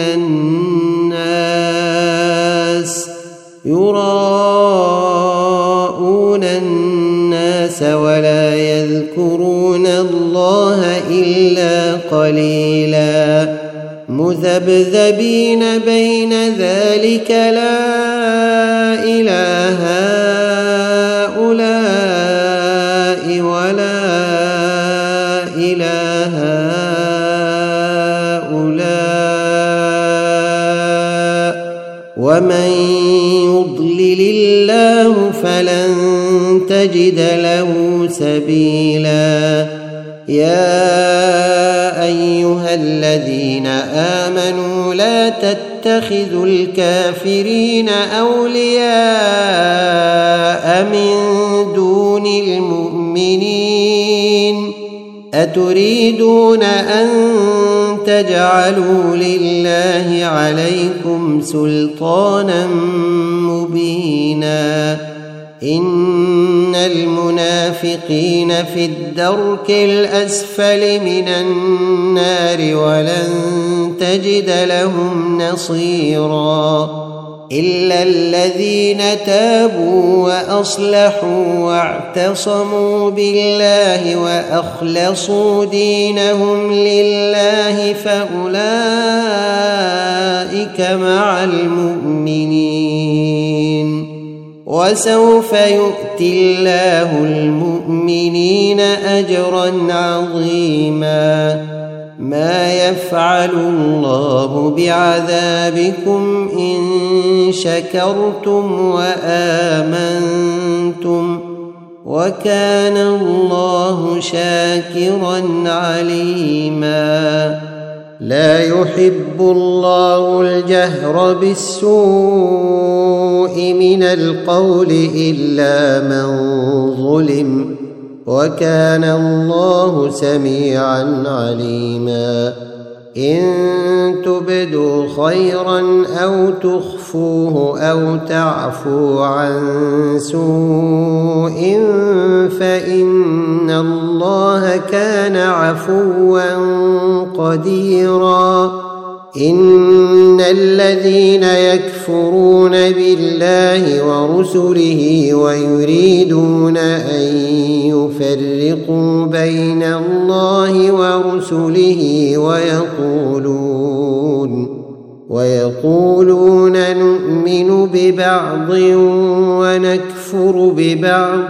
الناس يراءون الناس ولا يذكرون الله إلا قليلا مذبذبين بين ذلك لا إله هؤلاء ولا إله هؤلاء ومن يضلل الله فلن تجد له سبيلا. يا أيها الذين آمنوا لا تتخذوا الكافرين أولياء من المؤمنين أتريدون أن تجعلوا لله عليكم سلطانا مبينا إن المنافقين في الدرك الأسفل من النار ولن تجد لهم نصيرا إلا الذين تابوا وأصلحوا واعتصموا بالله وأخلصوا دينهم لله فأولئك مع المؤمنين وسوف يؤتي الله المؤمنين أجرا عظيما ما يفعل الله بعذابكم إن شكرتم وآمنتم وكان الله شاكرا عليما لا يحب الله الجهر بالسوء من القول إلا من ظلم وكان الله سميعا عليما إن تبدوا خيرا أو تخفوه أو تعفو عن سوء فإن الله كان عفوا قديرا إن الذين يكفرون بالله ورسله ويريدون أن يفرقوا بين الله ورسله ويقولون ويقولون نؤمن ببعض ونكفر ببعض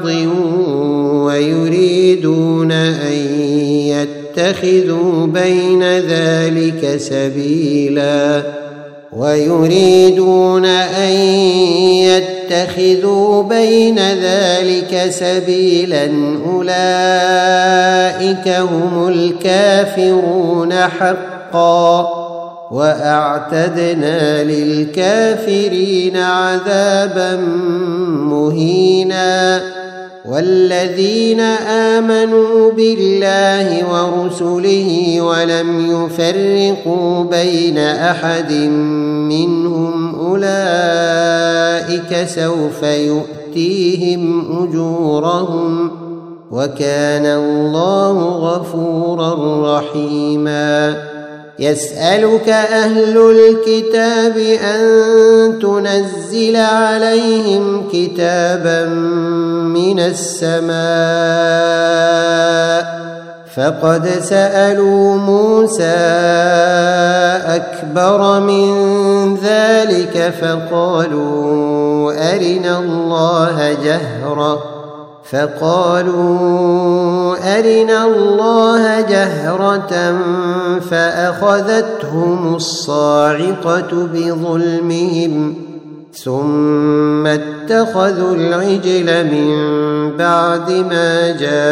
ويريدون أن يتخذوا بين ذلك سبيلا ويريدون أن يتخذوا بين ذلك سبيلا أولئك هم الكافرون حقا وأعتدنا للكافرين عذابا مهينا والذين آمنوا بالله ورسله ولم يفرقوا بين أحد منهم أولئك سوف يؤتيهم أجورهم وكان الله غفورا رحيما يسألك أهل الكتاب أن تنزل عليهم كتابا من السماء فقد سألوا موسى أكبر من ذلك فقالوا أرنا الله جهرة فقالوا أرنا الله جهرة فأخذتهم الصاعقة بظلمهم ثم اتخذوا العجل من بعد ما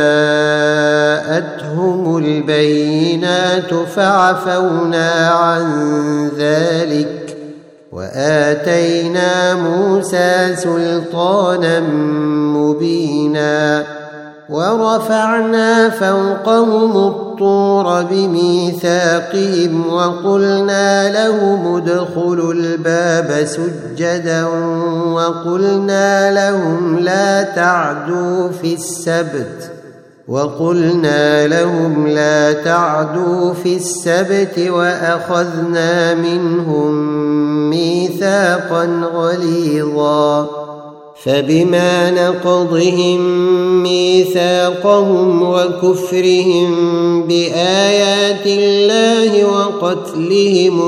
جاءتهم البينات فعفونا عن ذلك وآتينا موسى سلطانا مبينا ورفعنا فوقهم الطور بميثاقهم وقلنا لهم ادخلوا الباب سجدا وقلنا لهم لا تعدوا في السبت وقلنا لهم لا تعدوا في السبت وأخذنا منهم ميثاقا غليظا فبما نقضهم ميثاقهم وكفرهم بآيات الله وقتلهم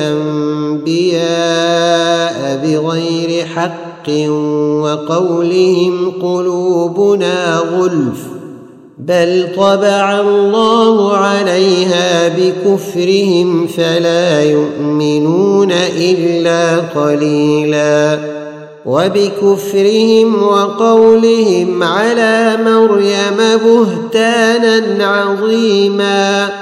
الأنبياء بغير حق وقولهم قلوبنا غلف بل طبع الله عليها بكفرهم فلا يؤمنون إلا قليلا وبكفرهم وقولهم على مريم بهتانا عظيما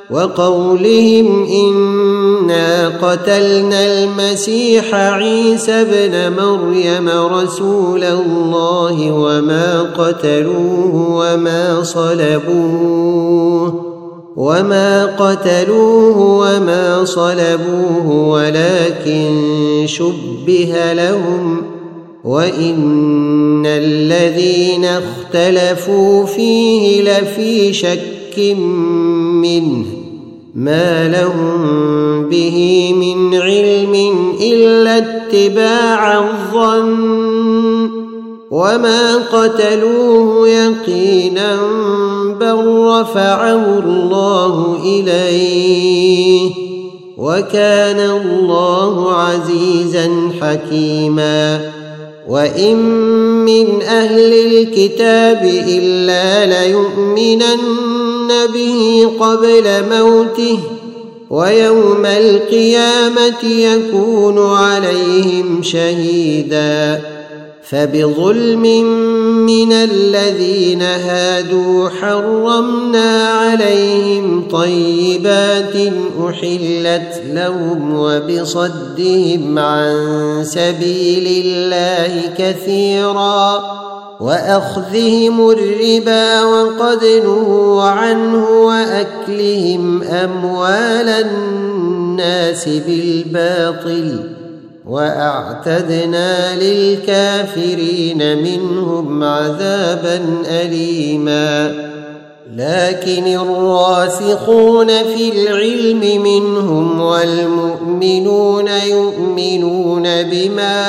وقولهم إنا قتلنا المسيح عيسى ابن مريم رسول الله وما قتلوه وما صلبوه وما قتلوه وما صلبوه ولكن شبه لهم وإن الذين اختلفوا فيه لفي شك منه ما لهم به من علم إلا اتباع الظن وما قتلوه يقينا بل رفعه الله إليه وكان الله عزيزا حكيما وإن من أهل الكتاب إلا ليؤمنن به قبل موته ويوم القيامة يكون عليهم شهيدا فبظلم من الذين هادوا حرمنا عليهم طيبات أحلت لهم وبصدهم عن سبيل الله كثيرا وأخذهم الربا وقد نهوا عنه وأكلهم أموال الناس بالباطل وأعتدنا للكافرين منهم عذابا أليما لكن الراسخون في العلم منهم والمؤمنون يؤمنون بما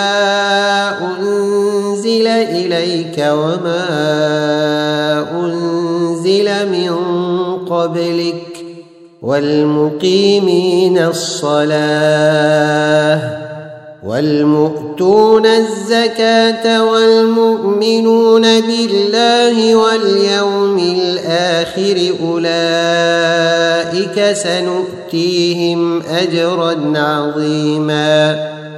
أنزل إليك وما أنزل من قبلك والمقيمين الصلاة والمؤتون الزكاة والمؤمنون بالله واليوم الآخر أولئك سنؤتيهم أجرا عظيما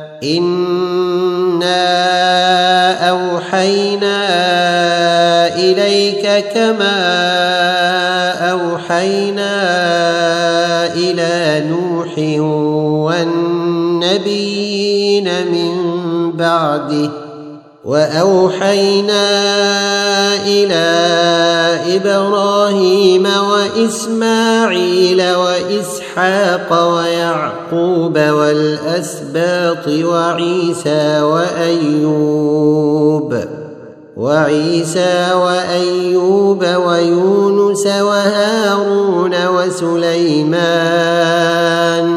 إنا أوحينا إليك كما أوحينا إلى نوح والنبيين من بعده وأوحينا إلى إبراهيم وإسماعيل وإسحاق ويعقوب والأسباط وعيسى وأيوب وعيسى وأيوب ويونس وهارون وسليمان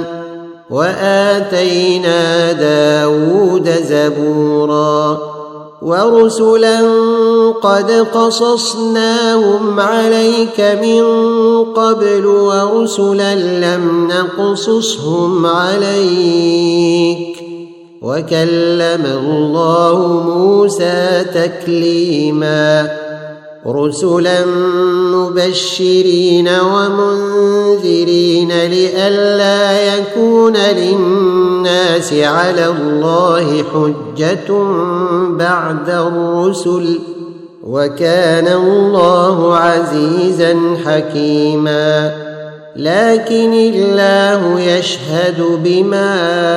وآتينا داود زبورا ورسلا قد قصصناهم عليك من قبل ورسلا لم نقصصهم عليك وكلم الله موسى تكليما رسلا مبشرين ومنذرين لئلا يكون للناس على الله حجة بعد الرسل وكان الله عزيزا حكيما لكن الله يشهد بما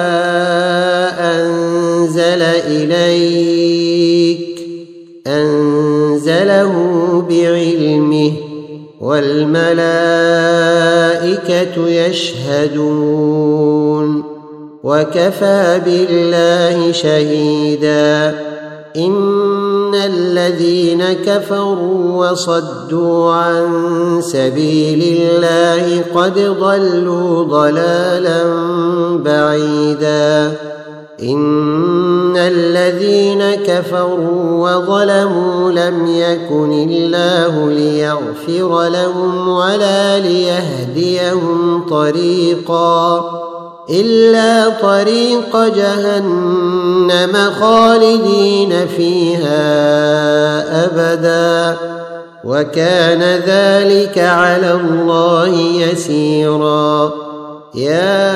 أنزل إليك أنزله بعلمه والملائكة يشهدون وكفى بالله شهيدا إن الذين كفروا وصدوا عن سبيل الله قد ضلوا ضلالا بعيدا إن الذين كفروا وظلموا لم يكن الله ليغفر لهم ولا ليهديهم طريقا إلا طريق جهنم خالدين فيها أبدا وكان ذلك على الله يسيرا يا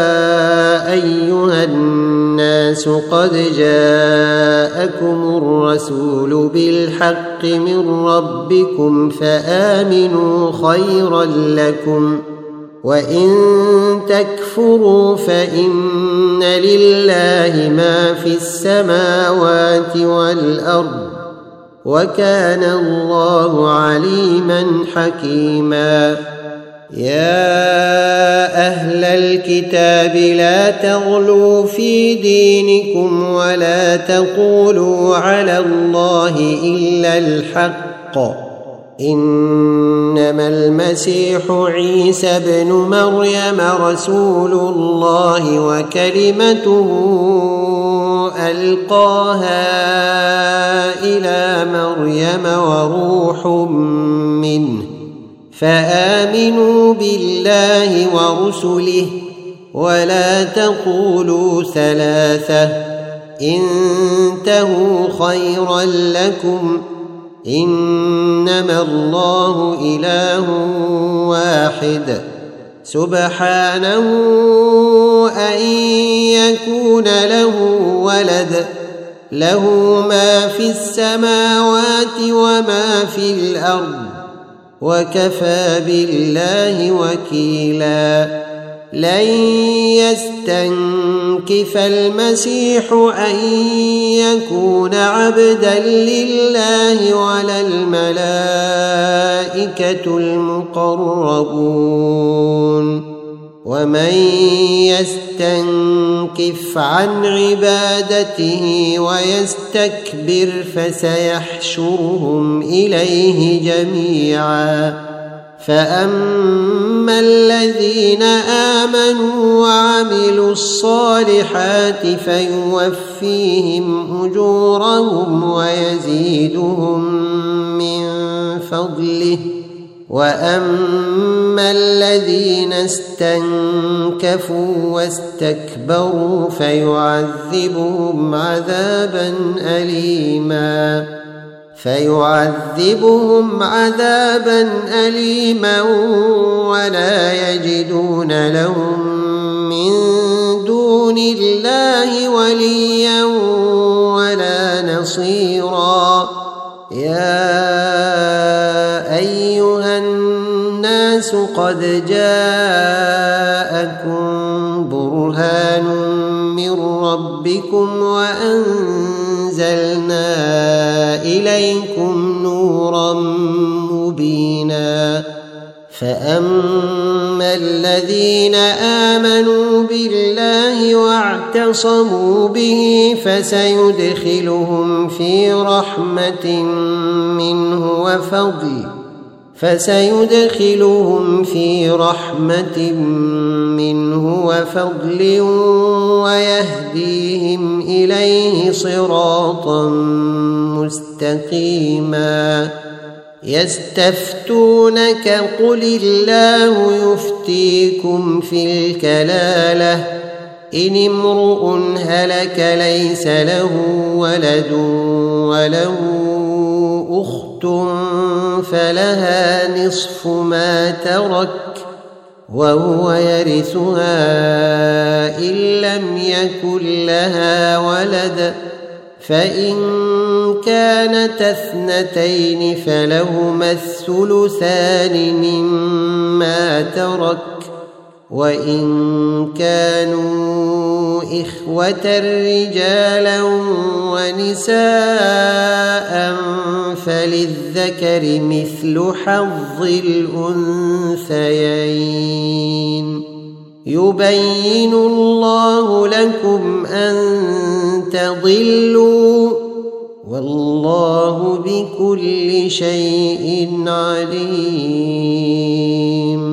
أيها الناس قد جاءكم الرسول بالحق من ربكم فآمنوا خيرا لكم وإن تكفروا فإن لله ما في السماوات والأرض وكان الله عليما حكيما يا أهل الكتاب لا تغلوا في دينكم ولا تقولوا على الله إلا الحق إنما المسيح عيسى ابن مريم رسول الله وكلمته ألقاها إلى مريم وروح منه فآمنوا بالله ورسله ولا تقولوا ثلاثة انتهوا خيرا لكم إنما الله إله واحد سبحانه أن يكون له ولد له ما في السماوات وما في الأرض وكفى بالله وكيلا لن يستنكف المسيح أن يكون عبدا لله ولا الملائكة المقربون ومن يستنكف عن عبادته ويستكبر فسيحشرهم إليه جميعا فأما الذين آمنوا وعملوا الصالحات فيوفيهم أجورهم ويزيدهم من فضله وأما الذين استنكفوا واستكبروا فيعذبهم عذابا أليما فيعذبهم عذابا أليما ولا يجدون لهم من دون الله وليا ولا نصيرا يا أيها الناس قد جاءكم برهان من ربكم وأنزلنا إليكم نورا مبينا فأما الذين آمنوا بالله واعتصموا به فسيدخلهم في رحمة منه وفضل فسيدخلهم في رحمة منه وفضل ويهديهم إليه صراطا مستقيما يستفتونك قل الله يفتيكم في الكلالة إن امرؤ هلك ليس له ولد وله أخت فلها نصف ما ترك وهو يرثها إن لم يكن لها ولد فإن كانت اثنتين فلهما الثلثان مما ترك وإن كانوا إخوة رجالا ونساء فللذكر مثل حظ الأنثيين يبين الله لكم أن تضلوا والله بكل شيء عليم